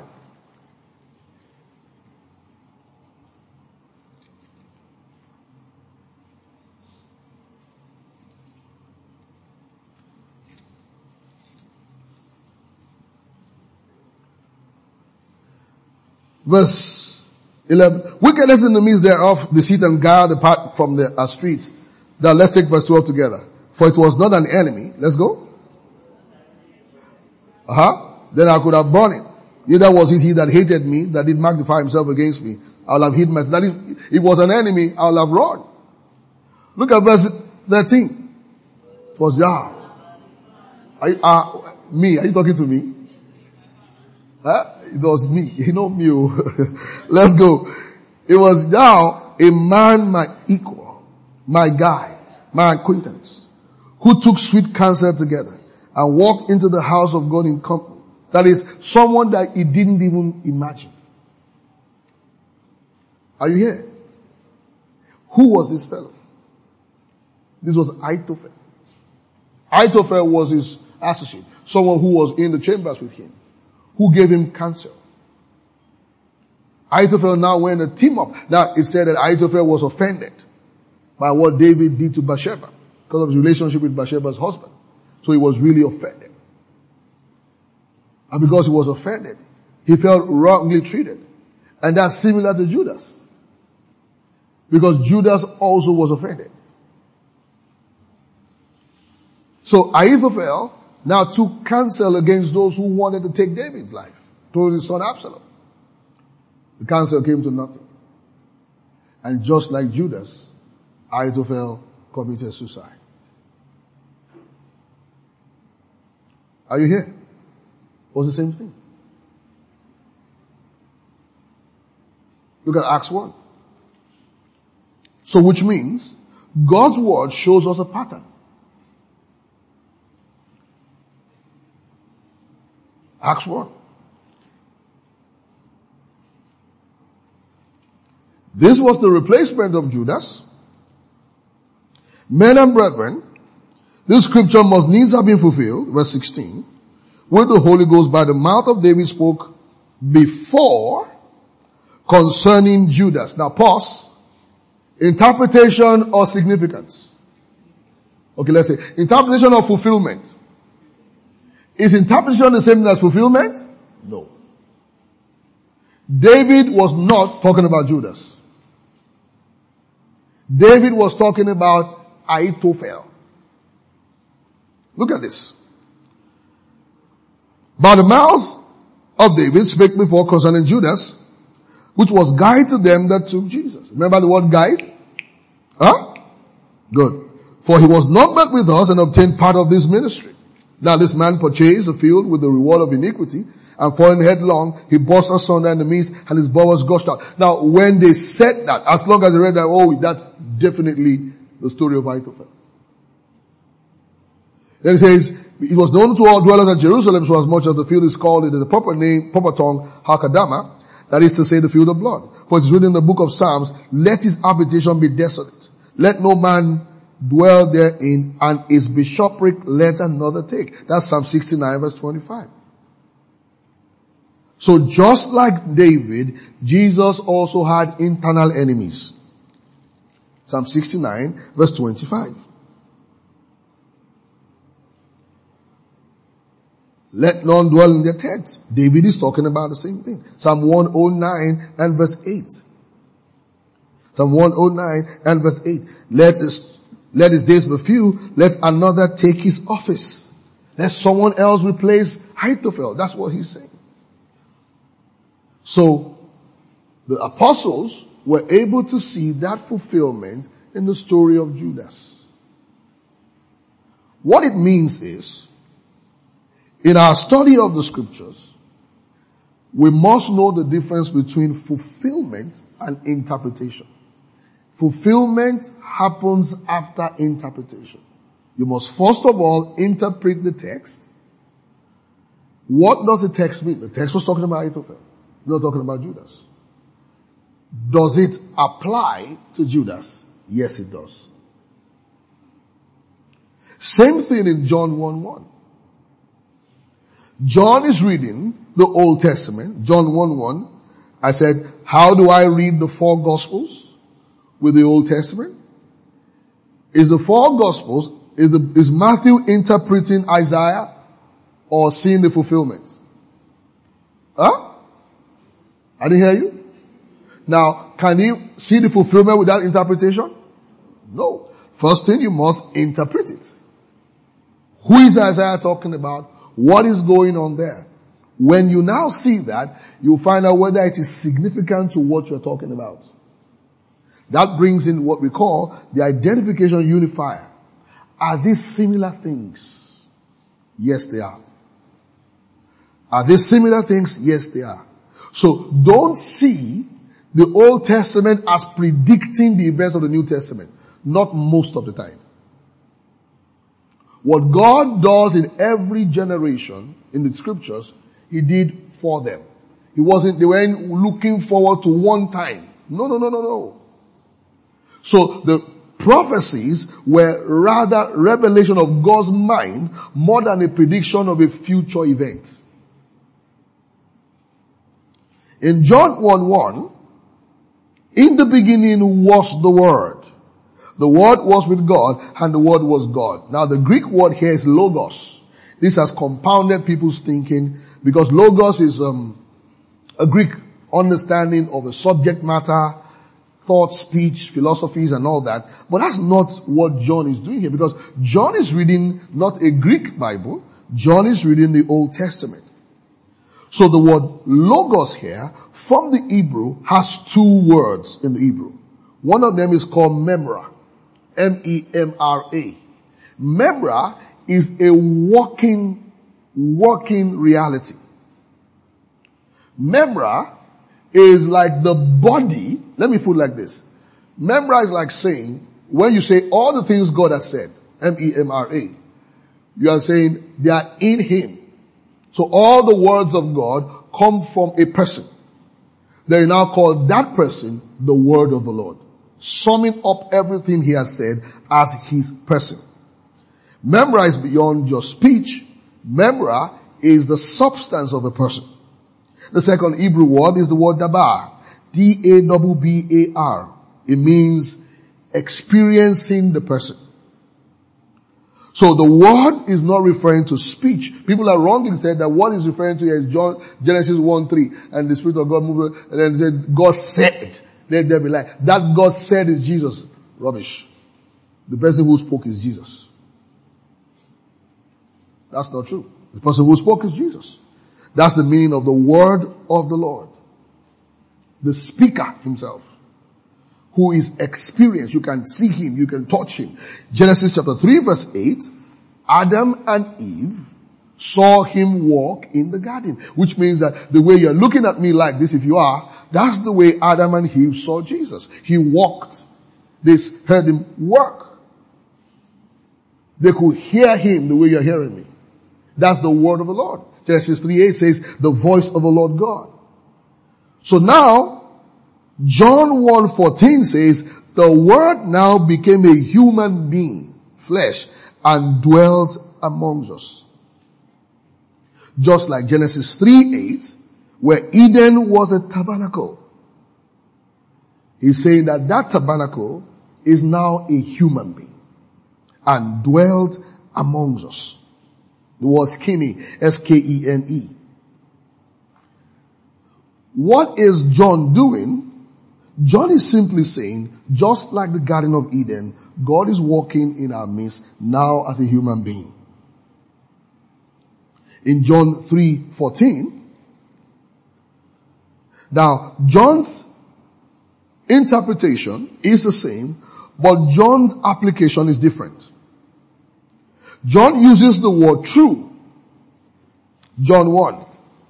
Verse 11. Wickedness in the midst thereof, deceit and guile depart from the street. Now let's take verse 12 together. For it was not an enemy. Let's go. Then I could have borne it. Neither was it he that hated me, that did magnify himself against me. I will have hid myself. That if it was an enemy, I will have run. Look at verse 13. It was Yah. Me. Are you talking to me? It was me. You know me. Let's go. It was now a man my equal, my guide, my acquaintance, who took sweet counsel together and walked into the house of God in company. That is, someone that he didn't even imagine. Are you here? Who was this fellow? This was Ahithophel. Ahithophel was his associate, someone who was in the chambers with him, who gave him counsel. Ahithophel now went to team up. Now it said that Ahithophel was offended by what David did to Bathsheba because of his relationship with Bathsheba's husband. So he was really offended. And because he was offended, he felt wrongly treated. And that's similar to Judas. Because Judas also was offended. So Ahithophel now took counsel against those who wanted to take David's life, told his son Absalom. The counsel came to nothing. And just like Judas, Ahithophel committed suicide. Are you here? It was the same thing. Look at Acts 1. So which means God's word shows us a pattern. Acts 1. This was the replacement of Judas. Men and brethren, this scripture must needs have been fulfilled, verse 16, where the Holy Ghost by the mouth of David spoke before concerning Judas. Now pause. Interpretation or significance? Okay, let's say interpretation or fulfillment. Is interpretation the same as fulfillment? No. David was not talking about Judas. David was talking about Ahithophel. Look at this. By the mouth of David spake before concerning Judas, which was guide to them that took Jesus. Remember the word guide? Good. For he was not met with us and obtained part of this ministry. Now this man purchased a field with the reward of iniquity, and falling headlong, he burst asunder in the midst, and his bowels gushed out. Now when they said that, as long as they read that, that's definitely the story of Ahithophel. Then it says, it was known to all dwellers at Jerusalem, so as much as the field is called in the proper name, proper tongue, Hakadama, that is to say the field of blood. For it is written in the book of Psalms, let his habitation be desolate. Let no man dwell therein, and his bishopric let another take. That's Psalm 69 verse 25. So just like David, Jesus also had internal enemies. Psalm 69 verse 25. Let none dwell in their tents. David is talking about the same thing. Psalm 109 and verse 8. Psalm 109 and verse 8. Let his days be few. Let another take his office. Let someone else replace Ahithophel. That's what he's saying. So, the apostles were able to see that fulfillment in the story of Judas. What it means is, in our study of the scriptures, we must know the difference between fulfillment and interpretation. Fulfillment happens after interpretation. You must first of all interpret the text. What does the text mean? The text was talking about Ahithophel. It's not talking about Judas. Does it apply to Judas? Yes, it does. Same thing in John 1:1. John is reading the Old Testament. John 1:1. I said, how do I read the four Gospels with the Old Testament? Is the four Gospels, is Matthew interpreting Isaiah or seeing the fulfillment? Huh? I didn't hear you. Now, can you see the fulfillment without interpretation? No. First thing, you must interpret it. Who is Isaiah talking about? What is going on there? When you now see that, you'll find out whether it is significant to what you're talking about. That brings in what we call the identification unifier. Are these similar things? Yes, they are. Are they similar things? Yes, they are. So don't see the Old Testament as predicting the events of the New Testament. Not most of the time. What God does in every generation in the scriptures, He did for them. They weren't looking forward to one time. No. So the prophecies were rather revelation of God's mind more than a prediction of a future event. In John 1:1, in the beginning was the Word. The Word was with God, and the Word was God. Now the Greek word here is logos. This has compounded people's thinking, because logos is a Greek understanding of a subject matter, thought, speech, philosophies and all that. But that's not what John is doing here, because John is reading not a Greek Bible, John is reading the Old Testament. So the word logos here from the Hebrew has two words in the Hebrew. One of them is called memra. M-E-M-R-A. Memra is a working reality. Memra is like the body. Let me put it like this. Memra is like saying, when you say all the things God has said, M-E-M-R-A, you are saying they are in Him. So all the words of God come from a person. They now call that person the word of the Lord, summing up everything He has said as His person. Memra is beyond your speech. Memra is the substance of a person. The second Hebrew word is the word dabar. D-A-B-B-A-R. It means experiencing the person. So the word is not referring to speech. People are wrongly said that what is referring to here is Genesis 1:3, and the Spirit of God moved, and then said, God said, let there be light. That God said is Jesus. Rubbish. The person who spoke is Jesus. That's not true. The person who spoke is Jesus. That's the meaning of the word of the Lord. The speaker Himself, who is experienced. You can see Him, you can touch Him. Genesis chapter 3 verse 8, Adam and Eve saw Him walk in the garden, which means that the way you're looking at me like this, if you are, that's the way Adam and Eve saw Jesus. He walked. They heard Him work. They could hear Him the way you're hearing me. That's the word of the Lord. Genesis 3:8 says, the voice of the Lord God. So now, John 1:14 says, the Word now became a human being, flesh, and dwelt amongst us. Just like Genesis 3:8, where Eden was a tabernacle. He's saying that that tabernacle is now a human being and dwelt amongst us. The word skene, S-K-E-N-E. What is John doing? John is simply saying, just like the Garden of Eden, God is walking in our midst now as a human being. In John 3:14, now John's interpretation is the same, but John's application is different. John uses the word true. John 1.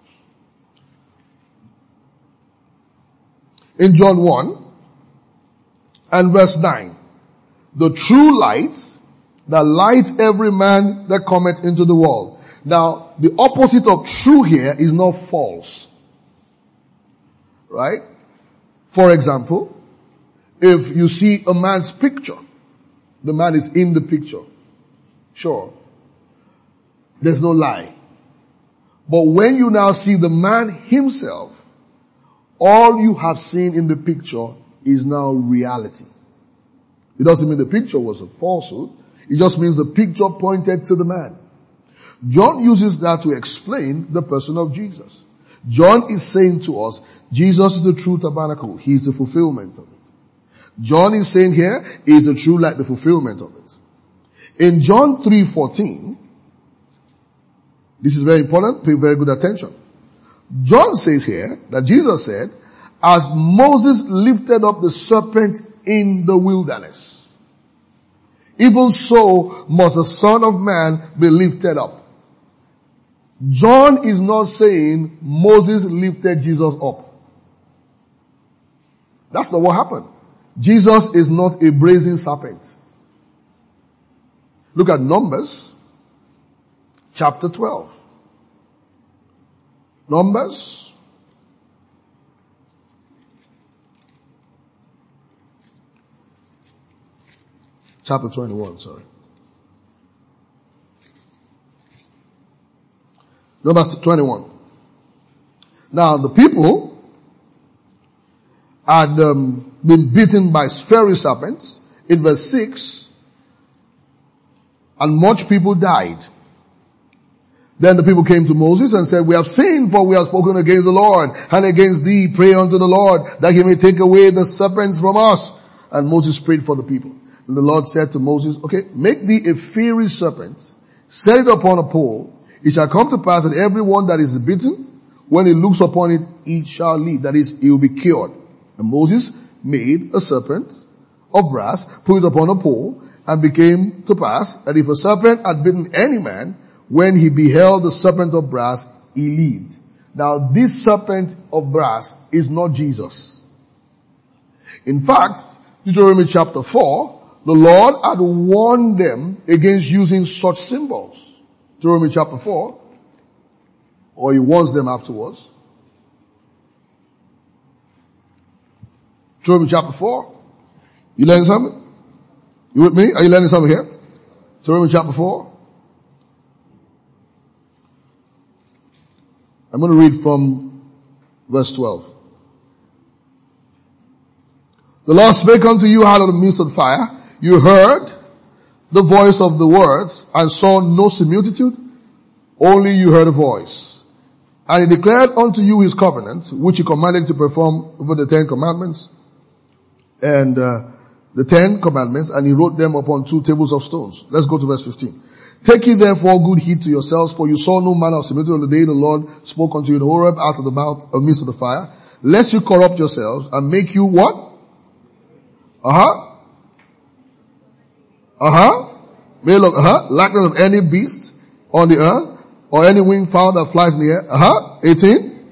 In John 1 and verse 9, the true light that lights every man that cometh into the world. Now, the opposite of true here is not false. Right? For example, if you see a man's picture, the man is in the picture. Sure. There's no lie. But when you now see the man himself, all you have seen in the picture is now reality. It doesn't mean the picture was a falsehood. It just means the picture pointed to the man. John uses that to explain the person of Jesus. John is saying to us, Jesus is the true tabernacle. He is the fulfillment of it. John is saying here, he is the true light, the fulfillment of it. In John 3:14, this is very important, pay very good attention. John says here that Jesus said, as Moses lifted up the serpent in the wilderness, even so must the Son of Man be lifted up. John is not saying Moses lifted Jesus up. That's not what happened. Jesus is not a brazen serpent. Look at Numbers chapter 12. Numbers chapter 21, sorry. Numbers 21. Now the people had been bitten by fiery serpents in verse 6, and much people died. Then the people came to Moses and said, we have sinned, for we have spoken against the Lord and against thee. Pray unto the Lord that he may take away the serpents from us. And Moses prayed for the people. And the Lord said to Moses, okay, make thee a fiery serpent, set it upon a pole. It shall come to pass that everyone that is bitten, when he looks upon it, it shall live. That is, he will be cured. And Moses made a serpent of brass, put it upon a pole, and became to pass that if a serpent had bitten any man, when he beheld the serpent of brass, he lived. Now this serpent of brass is not Jesus. In fact, Deuteronomy chapter 4, the Lord had warned them against using such symbols. Deuteronomy chapter 4, or he warns them afterwards. Deuteronomy chapter 4. You learning something? You with me? Are you learning something here? Deuteronomy chapter 4. I'm going to read from verse 12. The Lord spake unto you out of the midst of the fire. You heard the voice of the words and saw no similitude. Only you heard a voice. And he declared unto you his covenant, which he commanded to perform over the 10 commandments. And the 10 commandments, and he wrote them upon 2 tables of stones. Let's go to verse 15. Take ye therefore good heed to yourselves, for you saw no manner of similitude on the day the Lord spoke unto you in Horeb out of the mouth of midst of the fire, lest you corrupt yourselves and make you what? Likeness of any beast on the earth, or any winged fowl that flies in the air. 18.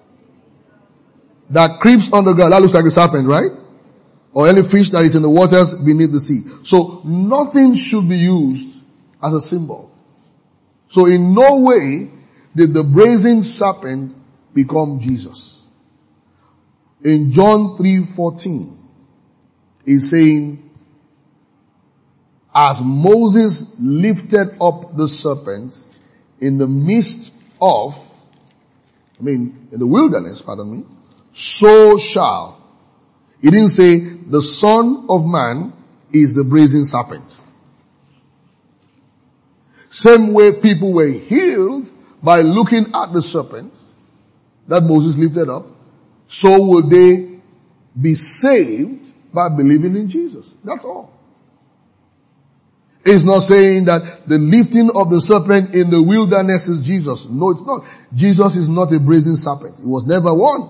That creeps on the ground. That looks like a serpent, right? Or any fish that is in the waters beneath the sea. So nothing should be used as a symbol. So in no way did the brazen serpent become Jesus. In John 3:14, he's saying, as Moses lifted up the serpent in the midst of, in the wilderness, so shall. He didn't say the Son of Man is the brazen serpent. Same way people were healed by looking at the serpent that Moses lifted up, so will they be saved by believing in Jesus. That's all. It's not saying that the lifting of the serpent in the wilderness is Jesus. No, it's not. Jesus is not a brazen serpent. He was never one.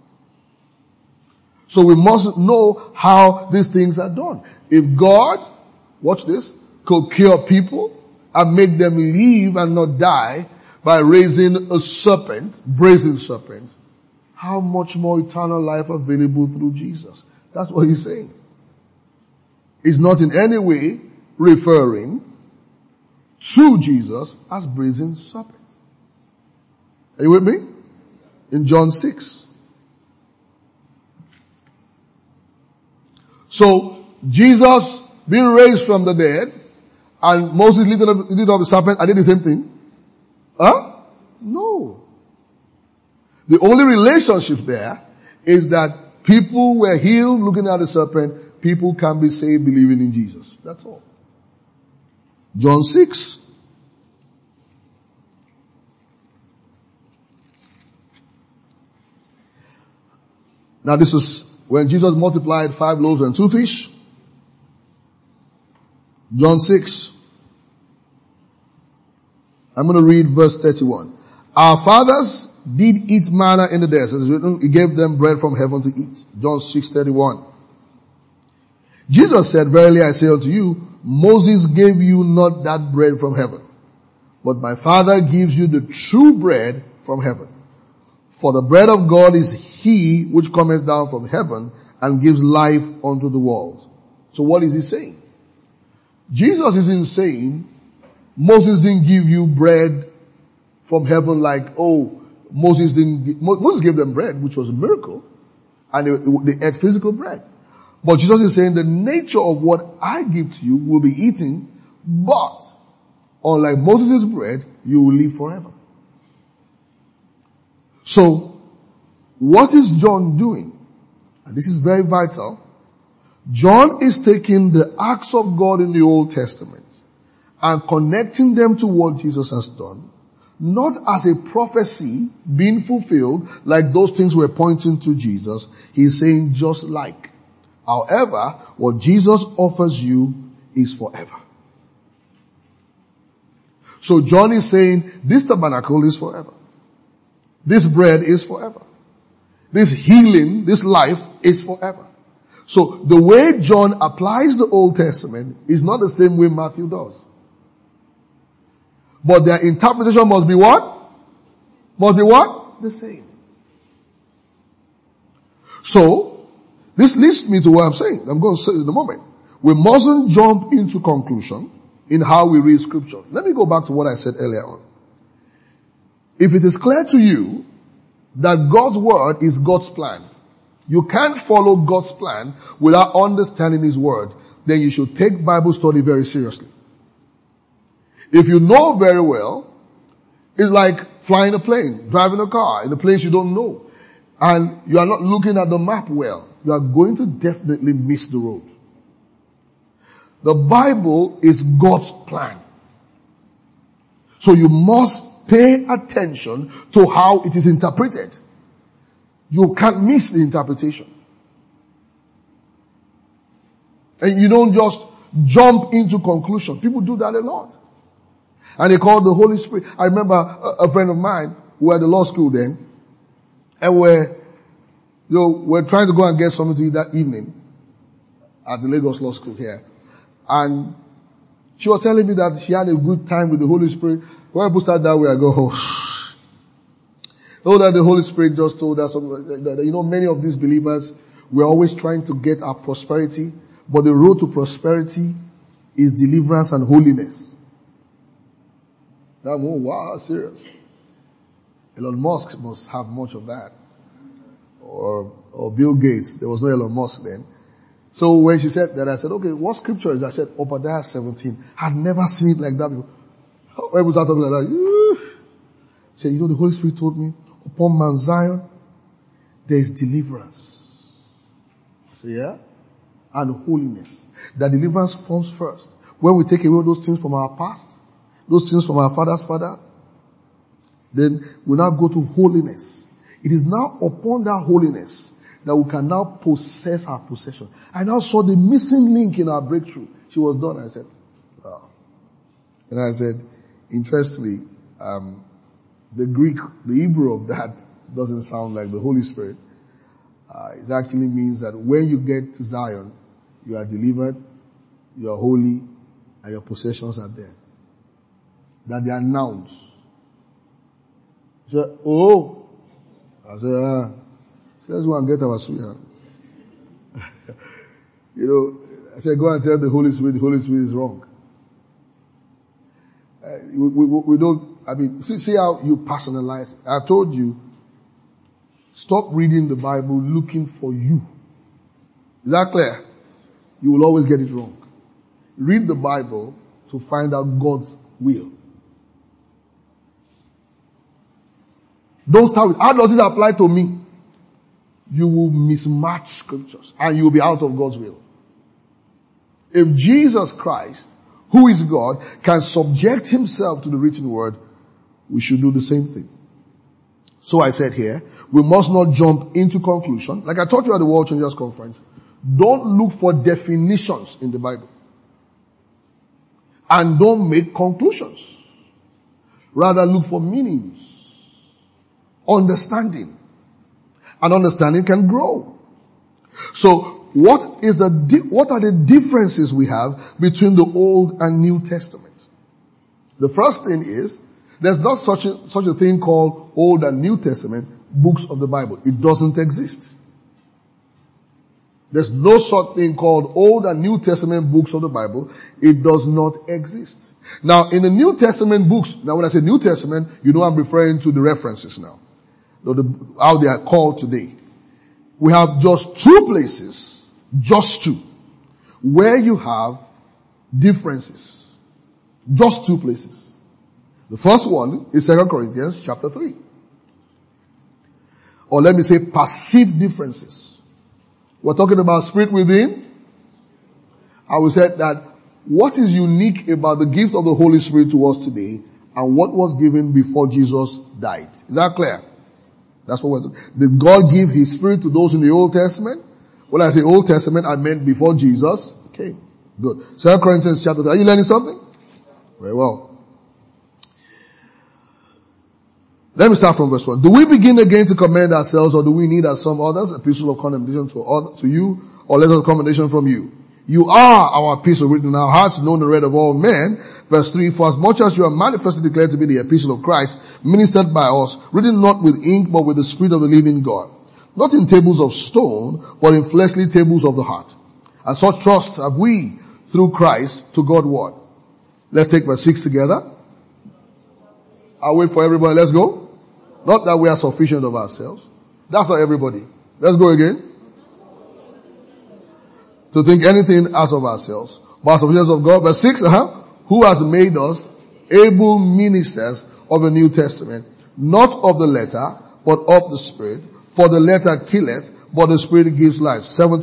So we must know how these things are done. If God, watch this, could cure people and make them live and not die by raising a serpent, brazen serpent, how much more eternal life available through Jesus? That's what he's saying. It's not in any way referring to Jesus as brazen serpent. Are you with me? In John 6. So, Jesus being raised from the dead, and Moses lifted up the serpent, and did the same thing? Huh? No. The only relationship there is that people were healed looking at the serpent, people can be saved believing in Jesus. That's all. John 6. Now this is when Jesus multiplied 5 loaves and 2 fish. John 6. I'm going to read verse 31. Our fathers did eat manna in the desert. As written, he gave them bread from heaven to eat. John 6:31. Jesus said, verily I say unto you, Moses gave you not that bread from heaven, but my Father gives you the true bread from heaven. For the bread of God is he which cometh down from heaven and gives life unto the world. So what is he saying? Jesus isn't saying Moses didn't give you bread from heaven like, Moses gave them bread, which was a miracle, and they ate physical bread. But Jesus is saying the nature of what I give to you will be eaten, but unlike Moses' bread, you will live forever. So, what is John doing? And this is very vital. John is taking the acts of God in the Old Testament and connecting them to what Jesus has done, not as a prophecy being fulfilled like those things were pointing to Jesus. He's saying just like. However, what Jesus offers you is forever. So John is saying this tabernacle is forever. This bread is forever. This healing, this life is forever. So the way John applies the Old Testament is not the same way Matthew does. But their interpretation must be what? Must be what? The same. So, this leads me to what I'm saying. I'm going to say it in a moment. We mustn't jump into conclusion in how we read scripture. Let me go back to what I said earlier on. If it is clear to you that God's word is God's plan, you can't follow God's plan without understanding his word, then you should take Bible study very seriously. If you know very well, it's like flying a plane, driving a car in a place you don't know, and you are not looking at the map well, you are going to definitely miss the road. The Bible is God's plan. So you must pay attention to how it is interpreted. You can't miss the interpretation. And you don't just jump into conclusion. People do that a lot. And they call the Holy Spirit. I remember a friend of mine who had the law school then, and we're trying to go and get something to eat that evening at the Lagos Law School here. And she was telling me that she had a good time with the Holy Spirit. When I put that that way, I go, know that the Holy Spirit just told us something that, many of these believers, we're always trying to get our prosperity, but the road to prosperity is deliverance and holiness. Now, wow, that's serious. Elon Musk must have much of that. Or Bill Gates. There was no Elon Musk then. So when she said that, I said, okay, what scripture is that? She said, Obadiah 17. I'd never seen it like that before. When we start talking like that, she said, the Holy Spirit told me, upon Mount Zion, there is deliverance. So yeah? And holiness. That deliverance comes first. When we take away those things from our past, those things from our father's father, then we now go to holiness. It is now upon that holiness that we can now possess our possession. I now saw the missing link in our breakthrough. She was done. I said, oh. And I said, interestingly, the Greek, the Hebrew of that doesn't sound like the Holy Spirit. It actually means that when you get to Zion, you are delivered, you are holy, and your possessions are there. That they are nouns. She said, oh. I said, let's go and get our sweetheart. I said, go and tell the Holy Spirit is wrong. We don't, see how you personalize. I told you, stop reading the Bible looking for you. Is that clear? You will always get it wrong. Read the Bible to find out God's will. Don't start with, how does it apply to me? You will mismatch scriptures and you will be out of God's will. If Jesus Christ, who is God, can subject himself to the written word, we should do the same thing. So I said here, we must not jump into conclusion. Like I taught you at the World Changers Conference, don't look for definitions in the Bible. And don't make conclusions. Rather look for meanings. Understanding. And understanding can grow. So what are the differences we have between the Old and New Testament? The first thing is, there's not such a thing called Old and New Testament books of the Bible. It doesn't exist. There's no such thing called Old and New Testament books of the Bible. It does not exist. Now, in the New Testament books, now when I say New Testament, you know I'm referring to the references now. How they are called today. We have just two places, just two, where you have differences. Just two places. The first one is 2 Corinthians chapter 3. Or let me say perceived differences. We're talking about spirit within. I will say that what is unique about the gift of the Holy Spirit to us today and what was given before Jesus died. Is that clear? That's what we're doing. Did God give his spirit to those in the Old Testament? When I say Old Testament, I meant before Jesus. Okay, good. 2 Corinthians chapter 3. Are you learning something? Very well. Let me start from verse 1. Do we begin again to commend ourselves, or do we need as some others epistle of condemnation to you, or letter of commendation from you? You are our epistle written in our hearts, known and read of all men. Verse 3, for as much as you are manifestly declared to be the epistle of Christ, ministered by us, written not with ink, but with the Spirit of the living God. Not in tables of stone, but in fleshly tables of the heart. And such trust have we through Christ to God what? Let's take verse 6 together. I'll wait for everybody. Let's go. Not that we are sufficient of ourselves. That's not everybody. Let's go again. To think anything as of ourselves, but as sufficient of God. Verse 6, who has made us able ministers of the New Testament, not of the letter, but of the Spirit. For the letter killeth, but the Spirit gives life. 7,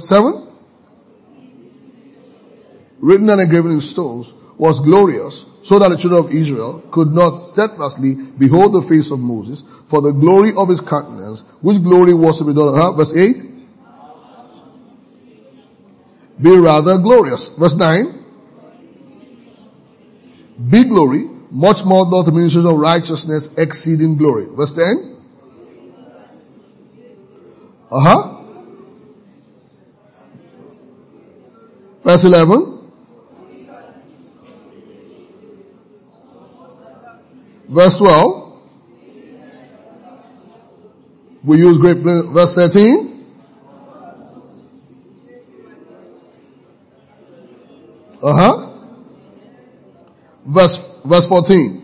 written and engraven in stones, was glorious, so that the children of Israel could not steadfastly behold the face of Moses, for the glory of his countenance, which glory was to be done. Verse 8, be rather glorious. Verse 9, be glory, much more than the ministries of righteousness, exceeding glory. Verse 10, verse 11, verse 12, we use great, verse 13, verse 14.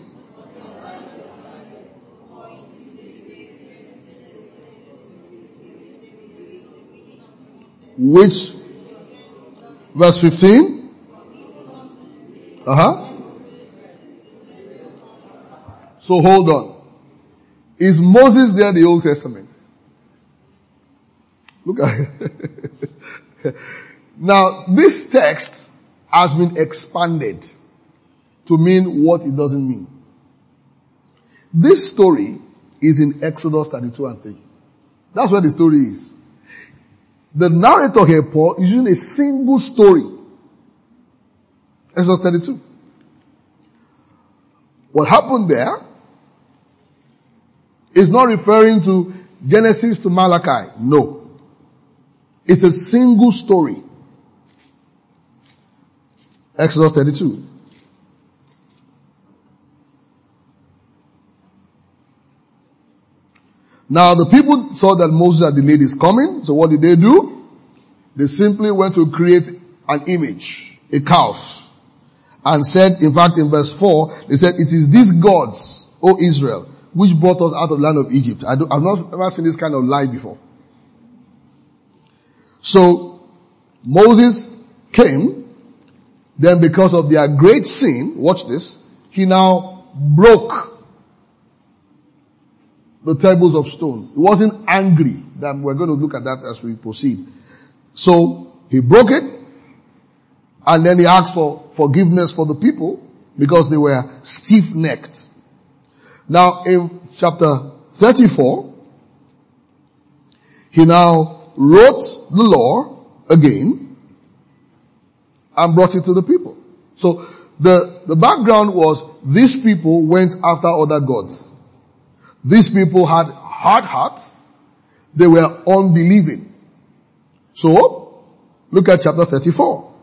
Which, verse 15? So hold on. Is Moses there in the Old Testament? Look at it. Now, this text has been expanded to mean what it doesn't mean. This story is in Exodus 32 and 3. That's where the story is. The narrator here, Paul, is using a single story. Exodus 32. What happened there is not referring to Genesis to Malachi. No. It's a single story. Exodus 32. Now the people saw that Moses had delayed his coming, so what did they do? They simply went to create an image, a calf, and said, in fact in verse 4, they said, it is these gods, O Israel, which brought us out of the land of Egypt. I've never seen this kind of lie before. So Moses came, then because of their great sin, watch this, he now broke the tables of stone. He wasn't angry. That we're going to look at that as we proceed. So he broke it, and then he asked for forgiveness for the people because they were stiff-necked. Now in chapter 34, he now wrote the law again and brought it to the people. So the background was these people went after other gods. These people had hard hearts. They were unbelieving. So, look at chapter 34.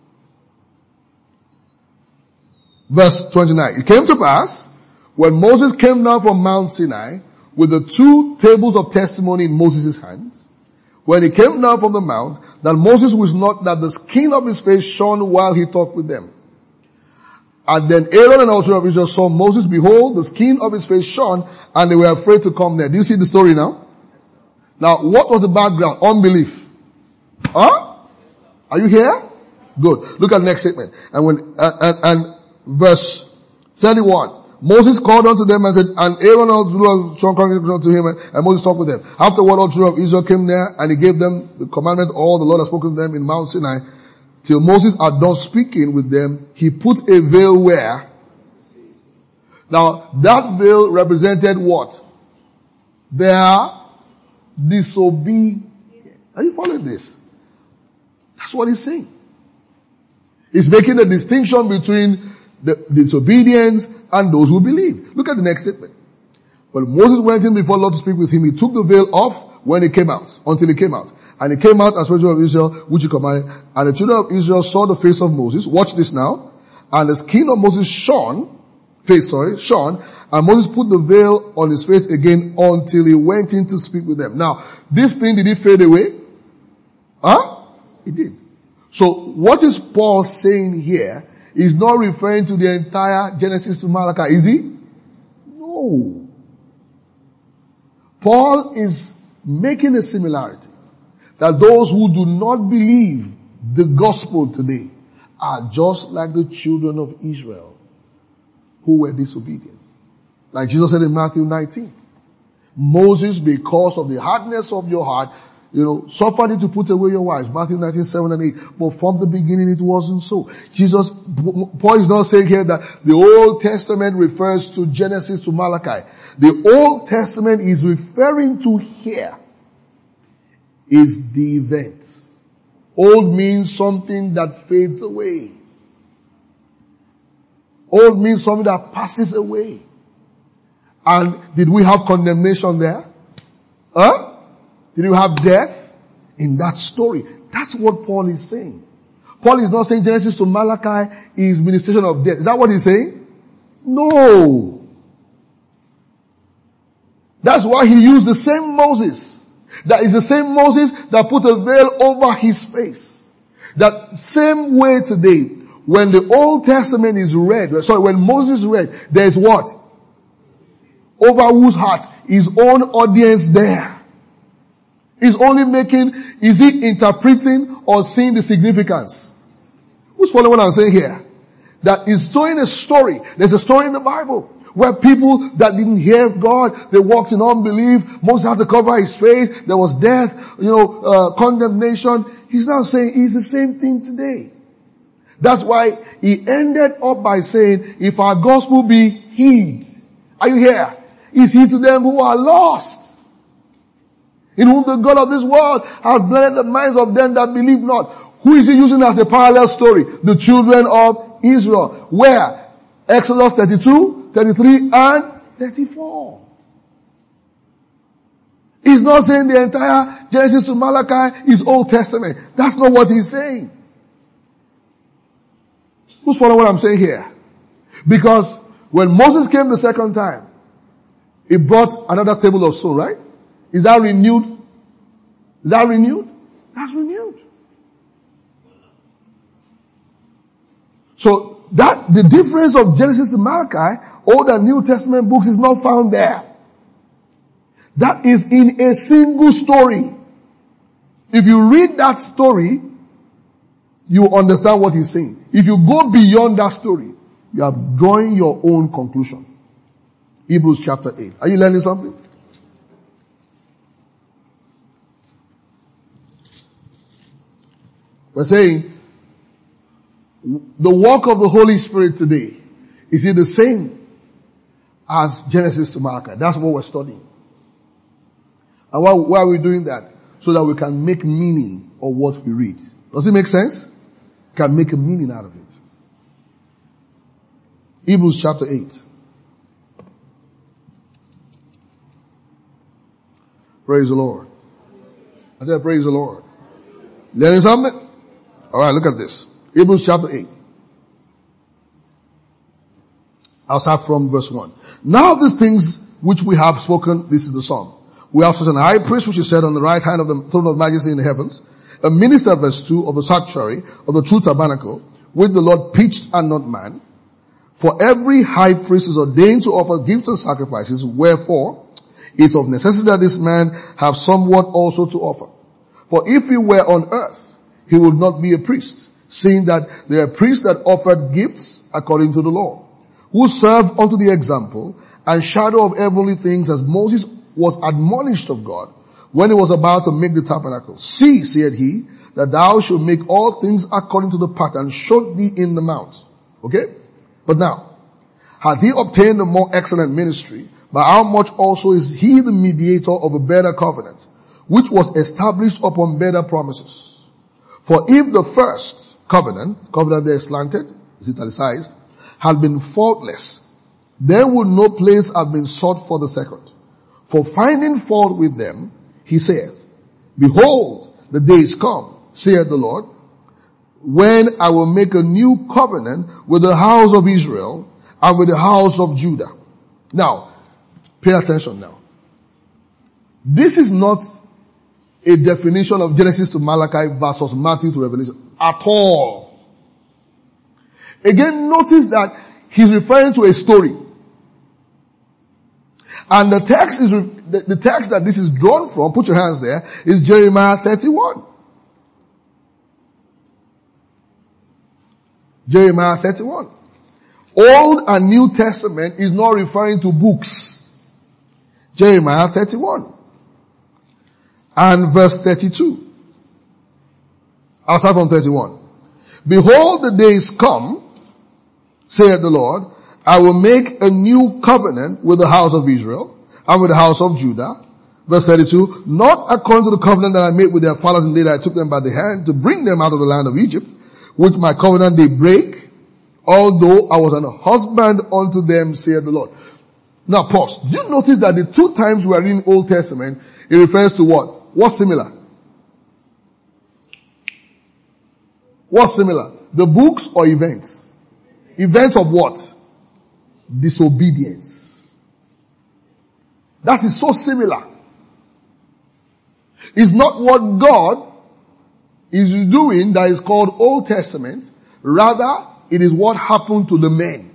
Verse 29. It came to pass, when Moses came down from Mount Sinai, with the 2 tables of testimony in Moses' hands, when he came down from the mount, that Moses was not, that the skin of his face shone while he talked with them. And then Aaron and all children of Israel saw Moses, behold, the skin of his face shone, and they were afraid to come near. Do you see the story now? Now, what was the background? Unbelief. Huh? Are you here? Good. Look at the next statement. And verse 31. Moses called unto them and said, and Aaron and all the children of Israel congregated unto him, and Moses talked with them. Afterward, all children of Israel came there, and he gave them the commandment, all the Lord had spoken to them in Mount Sinai. Till Moses had done speaking with them, he put a veil where? Now, that veil represented what? Their disobedience. Are you following this? That's what he's saying. He's making a distinction between the disobedience and those who believe. Look at the next statement. When Moses went in before the Lord to speak with him, he took the veil off when he came out, until he came out. And he came out as the children of Israel, which he commanded. And the children of Israel saw the face of Moses. Watch this now. And the skin of Moses shone. And Moses put the veil on his face again until he went in to speak with them. Now, this thing, did it fade away? Huh? It did. So, what is Paul saying here is not referring to the entire Genesis to Malachi, is he? No. Paul is making a similarity. That those who do not believe the gospel today are just like the children of Israel who were disobedient. Like Jesus said in Matthew 19. Moses, because of the hardness of your heart, suffered you to put away your wives. Matthew 19, 7 and 8. But from the beginning it wasn't so. Paul is not saying here that the Old Testament refers to Genesis to Malachi. The Old Testament is referring to here is the event. Old means something that fades away. Old means something that passes away. And did we have condemnation there? Huh? Did you have death? In that story. That's what Paul is saying. Paul is not saying Genesis to Malachi is ministration of death. Is that what he's saying? No. That's why he used the same Moses. That is the same Moses that put a veil over his face. That same way today, when the Old Testament is read, when Moses is read, there's what? Over whose heart? His own audience there. Is he interpreting or seeing the significance? Who's following what I'm saying here? That is showing a story. There's a story in the Bible where people that didn't hear God, they walked in unbelief. Moses had to cover his face. There was death, condemnation. He's now saying it's the same thing today. That's why he ended up by saying, if our gospel be hid, are you here? Is hid to them who are lost. In whom the God of this world has blinded the minds of them that believe not. Who is he using as a parallel story? The children of Israel. Where? Exodus 32, 33, and 34. He's not saying the entire Genesis to Malachi is Old Testament. That's not what he's saying. Who's following what I'm saying here? Because when Moses came the second time, he brought another table of stone, right? Is that renewed? Is that renewed? That's renewed. So the difference of Genesis to Malachi, Old and New Testament books, is not found there. That is in a single story. If you read that story, you understand what he's saying. If you go beyond that story, you are drawing your own conclusion. Hebrews chapter 8. Are you learning something? We're saying, the work of the Holy Spirit today, is it the same as Genesis to Malachi? That's what we're studying. And why are we doing that? So that we can make meaning of what we read. Does it make sense? Can make a meaning out of it. Hebrews chapter 8. Praise the Lord. I said praise the Lord. Learning something? Alright, look at this. Hebrews chapter 8. I'll start from verse 1. Now these things which we have spoken, this is the psalm. We have such an high priest which is set on the right hand of the throne of majesty in the heavens, a minister, verse 2, of the sanctuary of the true tabernacle, which the Lord pitched and not man. For every high priest is ordained to offer gifts and sacrifices, wherefore it's of necessity that this man have somewhat also to offer. For if he were on earth, he would not be a priest, seeing that there are priests that offered gifts according to the law, who serve unto the example and shadow of heavenly things, as Moses was admonished of God when he was about to make the tabernacle. See, said he, that thou should make all things according to the pattern showed thee in the mount. Okay? But now, had he obtained a more excellent ministry, by how much also is he the mediator of a better covenant, which was established upon better promises? For if the first covenant there slanted, is italicized, had been faultless, then would no place have been sought for the second. For finding fault with them, he saith, behold, the days come, saith the Lord, when I will make a new covenant with the house of Israel and with the house of Judah. Now, pay attention now. This is not a definition of Genesis to Malachi versus Matthew to Revelation at all. Again, notice that he's referring to a story. And the text is, the text that this is drawn from, put your hands there, is Jeremiah 31. Jeremiah 31. Old and New Testament is not referring to books. Jeremiah 31. And verse 32. I'll start from 31. Behold, the days come, saith the Lord, I will make a new covenant with the house of Israel and with the house of Judah. Verse 32, not according to the covenant that I made with their fathers in the day that I took them by the hand to bring them out of the land of Egypt, which my covenant they break, although I was an husband unto them, saith the Lord. Now pause. Do you notice that the two times we are in Old Testament, it refers to what? What's similar? What's similar? The books or events? Events of what? Disobedience. That is so similar. It's not what God is doing that is called Old Testament. Rather, it is what happened to the men.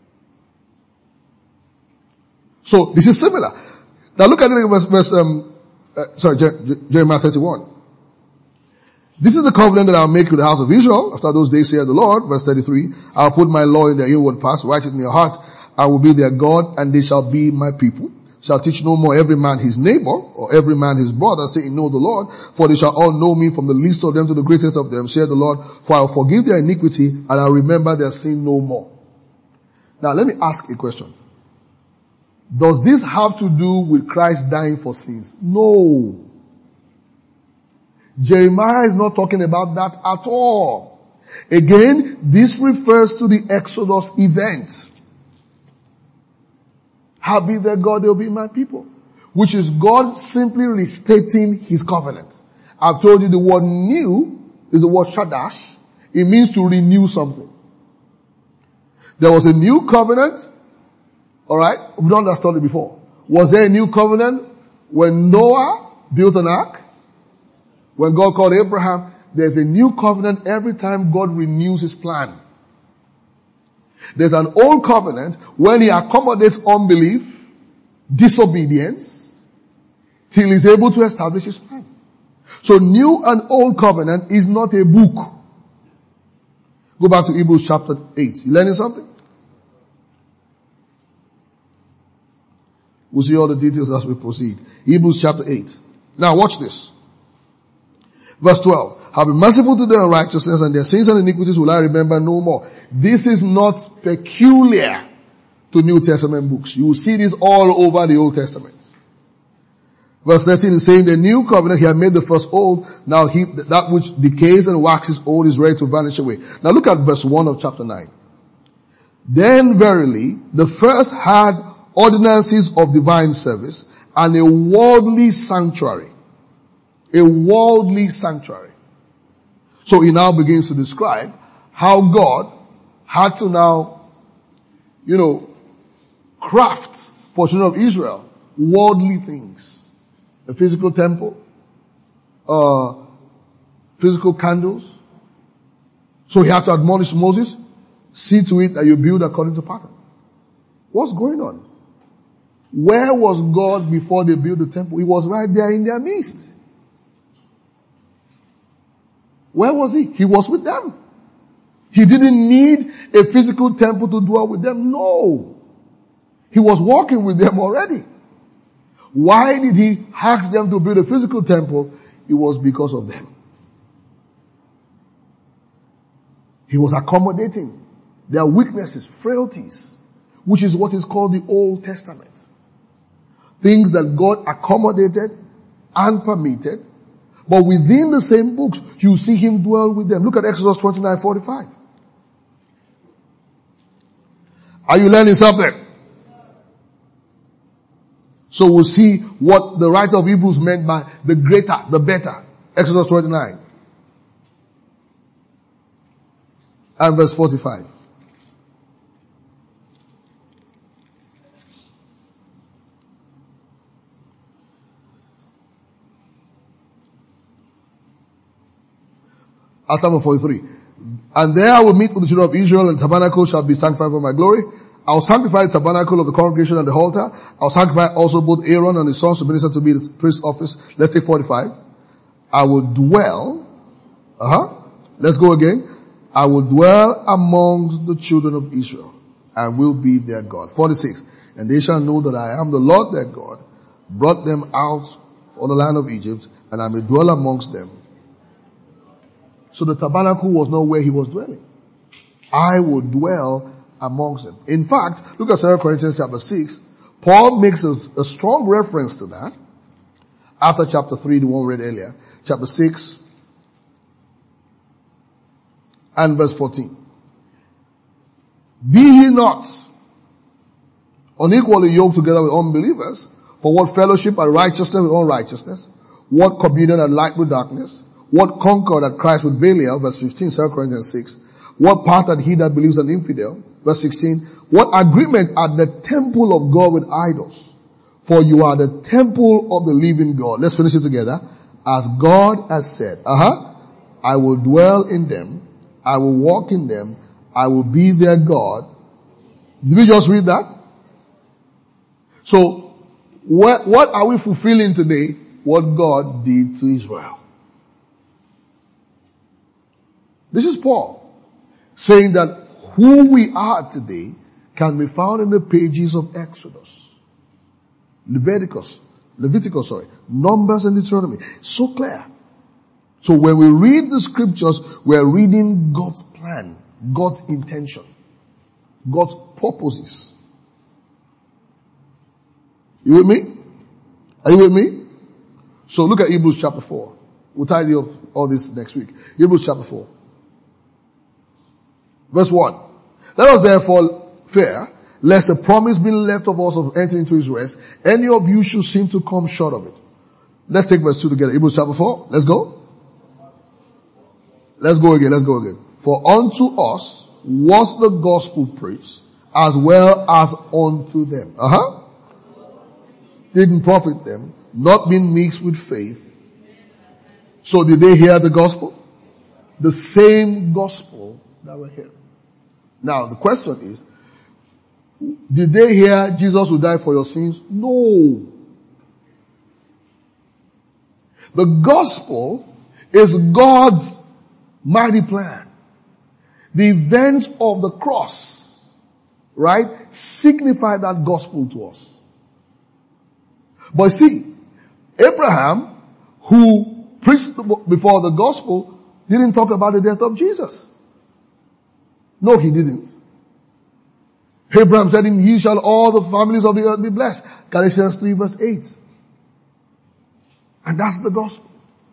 So, this is similar. Now look at it, Jeremiah 31. This is the covenant that I'll make with the house of Israel after those days, saith the Lord. Verse 33. I'll put my law in their inward parts, write it in their heart. I will be their God, and they shall be my people. Shall teach no more every man his neighbor, or every man his brother, saying, know the Lord. For they shall all know me, from the least of them to the greatest of them, saith the Lord. For I will forgive their iniquity, and I will remember their sin no more. Now let me ask a question. Does this have to do with Christ dying for sins? No. Jeremiah is not talking about that at all. Again, this refers to the Exodus event. How be their God, they'll be my people. Which is God simply restating his covenant. I've told you the word new is the word shadash. It means to renew something. There was a new covenant. Alright? We've not understood it before. Was there a new covenant when Noah built an ark? When God called Abraham, there's a new covenant every time God renews his plan. There's an old covenant when he accommodates unbelief, disobedience, till he's able to establish his plan. So new and old covenant is not a book. Go back to Hebrews chapter 8. You learning something? We'll see all the details as we proceed. Hebrews chapter 8. Now watch this. Verse 12. Have been merciful to their righteousness, and their sins and iniquities will I remember no more. This is not peculiar to New Testament books. You will see this all over the Old Testament. Verse 13 is saying the new covenant, he had made the first old. Now that which decays and waxes old is ready to vanish away. Now look at verse 1 of chapter 9. Then verily, the first had ordinances of divine service and a worldly sanctuary. A worldly sanctuary. So he now begins to describe how God had to now, craft for children of Israel worldly things. A physical temple, physical candles. So he had to admonish Moses, see to it that you build according to pattern. What's going on? Where was God before they built the temple? He was right there in their midst. Where was he? He was with them. He didn't need a physical temple to dwell with them. No. He was walking with them already. Why did he ask them to build a physical temple? It was because of them. He was accommodating their weaknesses, frailties, which is what is called the Old Testament. Things that God accommodated and permitted, but within the same books, you see him dwell with them. Look at Exodus 29:45. Are you learning something? So we'll see what the writer of Hebrews meant by the greater, the better. Exodus 29. And verse 45. Psalm 43. And there I will meet with the children of Israel, and the tabernacle shall be sanctified for my glory. I will sanctify the tabernacle of the congregation and the altar. I will sanctify also both Aaron and his sons to minister to me the priest's office. Let's take 45. I will dwell. Let's go again. I will dwell amongst the children of Israel and will be their God. 46. And they shall know that I am the Lord their God, brought them out of the land of Egypt, and I may dwell amongst them. So the tabernacle was not where he was dwelling. I will dwell amongst them. In fact, look at 2 Corinthians chapter 6. Paul makes a strong reference to that. After chapter 3, the one we read earlier. Chapter 6 and verse 14. Be ye not unequally yoked together with unbelievers, for what fellowship and righteousness with unrighteousness? What communion and light with darkness? What concord had Christ with Belial? Verse 15, 2 Corinthians 6. What part had he that believes an infidel? Verse 16. What agreement at the temple of God with idols? For you are the temple of the living God. Let's finish it together. As God has said, I will dwell in them. I will walk in them. I will be their God. Did we just read that? So, what are we fulfilling today? What God did to Israel. This is Paul saying that who we are today can be found in the pages of Exodus, Leviticus, Numbers and Deuteronomy. So clear. So when we read the scriptures, we're reading God's plan, God's intention, God's purposes. You with me? Are you with me? So look at Hebrews chapter 4. We'll tidy up all this next week. Hebrews chapter 4. Verse 1. Let us therefore fear, lest a promise be left of us of entering into his rest, any of you should seem to come short of it. Let's take verse 2 together. Hebrews chapter 4. Let's go. Let's go again. For unto us was the gospel preached, as well as unto them. Didn't profit them, not being mixed with faith. So did they hear the gospel? The same gospel that we're hearing. Now the question is, did they hear Jesus will die for your sins? No. The gospel is God's mighty plan. The events of the cross, right, signify that gospel to us. But see, Abraham, who preached before the gospel, didn't talk about the death of Jesus. No, he didn't. Abraham said, in ye shall all the families of the earth be blessed. Galatians 3 verse 8. And that's the gospel.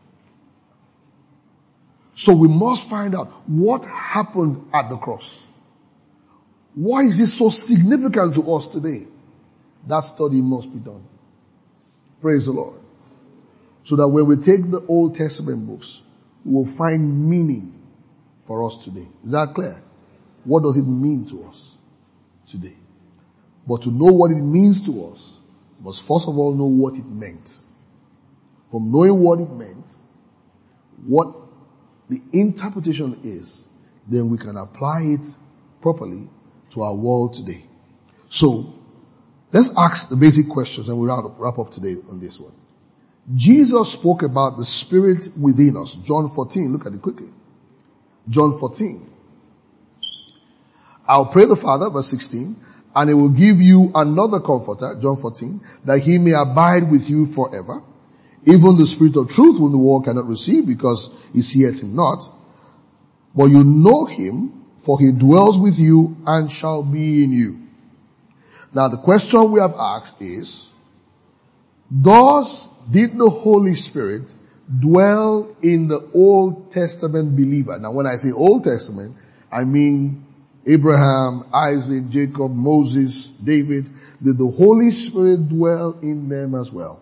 So we must find out what happened at the cross. Why is this so significant to us today? That study must be done. Praise the Lord. So that when we take the Old Testament books, we will find meaning for us today. Is that clear? What does it mean to us today? But to know what it means to us, we must first of all know what it meant. From knowing what it meant, what the interpretation is, then we can apply it properly to our world today. So, let's ask the basic questions and we'll wrap up today on this one. Jesus spoke about the Spirit within us. John 14, look at it quickly. John 14. I'll pray the Father, verse 16, and he will give you another comforter, John 14, that he may abide with you forever. Even the Spirit of truth whom the world cannot receive because he seeth him not. But you know him, for he dwells with you and shall be in you. Now the question we have asked is, did the Holy Spirit dwell in the Old Testament believer? Now when I say Old Testament, I mean Abraham, Isaac, Jacob, Moses, David. Did the Holy Spirit dwell in them as well?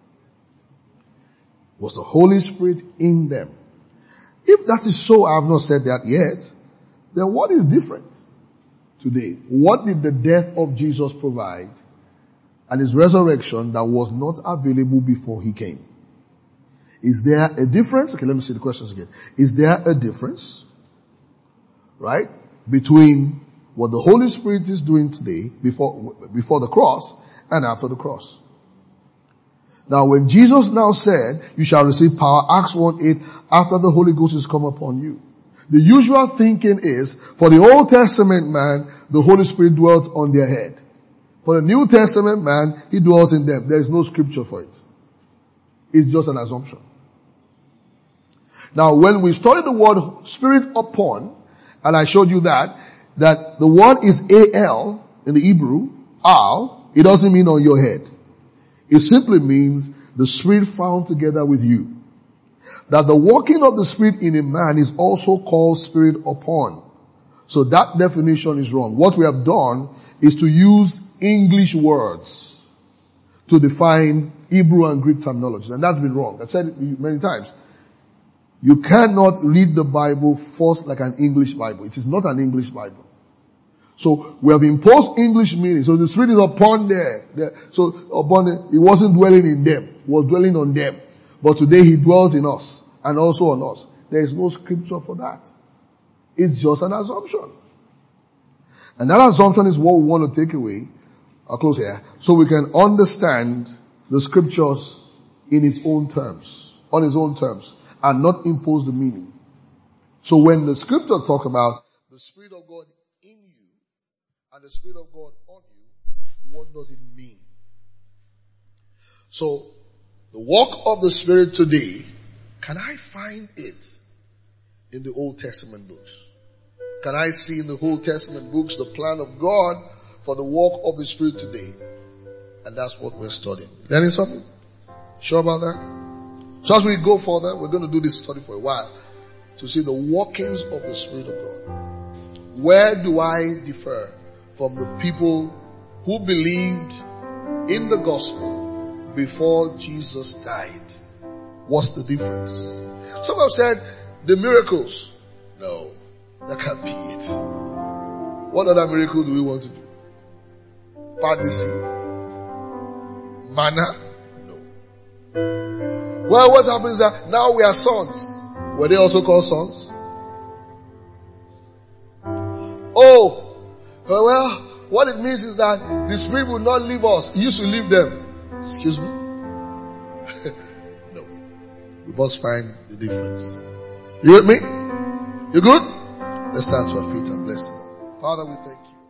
Was the Holy Spirit in them? If that is so, I have not said that yet, then what is different today? What did the death of Jesus provide and his resurrection that was not available before he came? Is there a difference? Okay, let me see the questions again. Is there a difference, right, between what the Holy Spirit is doing today before the cross and after the cross? Now when Jesus now said, you shall receive power, Acts 1:8, after the Holy Ghost is come upon you. The usual thinking is, for the Old Testament man, the Holy Spirit dwelt on their head. For the New Testament man, he dwells in them. There is no scripture for it. It's just an assumption. Now when we study the word Spirit upon, and I showed you that the word is A-L in the Hebrew, al, it doesn't mean on your head. It simply means the Spirit found together with you. That the working of the Spirit in a man is also called Spirit upon. So that definition is wrong. What we have done is to use English words to define Hebrew and Greek terminologies. And that's been wrong. I've said it many times. You cannot read the Bible first like an English Bible. It is not an English Bible. So we have imposed English meaning. So the Spirit is upon there. So upon it, he wasn't dwelling in them. He was dwelling on them. But today he dwells in us and also on us. There is no scripture for that. It's just an assumption. And that assumption is what we want to take away. I'll close here. So we can understand the scriptures in its own terms, on its own terms, and not impose the meaning. So when the scripture talk about the Spirit of God in you and the Spirit of God on you, what does it mean? So the work of the Spirit today, can I find it in the Old Testament books? Can I see in the Old Testament books the plan of God for the work of the Spirit today? And that's what we're studying. Learning something? Sure about that? So as we go further, we're going to do this study for a while to see the workings of the Spirit of God. Where do I differ from the people who believed in the gospel before Jesus died? What's the difference? Some have said the miracles. No, that can't be it. What other miracle do we want to do? Part the sea? Manna? No. Well, what happens is that now we are sons. Were they also called sons? Oh, well, what it means is that the Spirit will not leave us. He used to leave them. Excuse me? No. We must find the difference. You with me? You good? Let's stand to our feet and bless the Lord. Father, we thank you.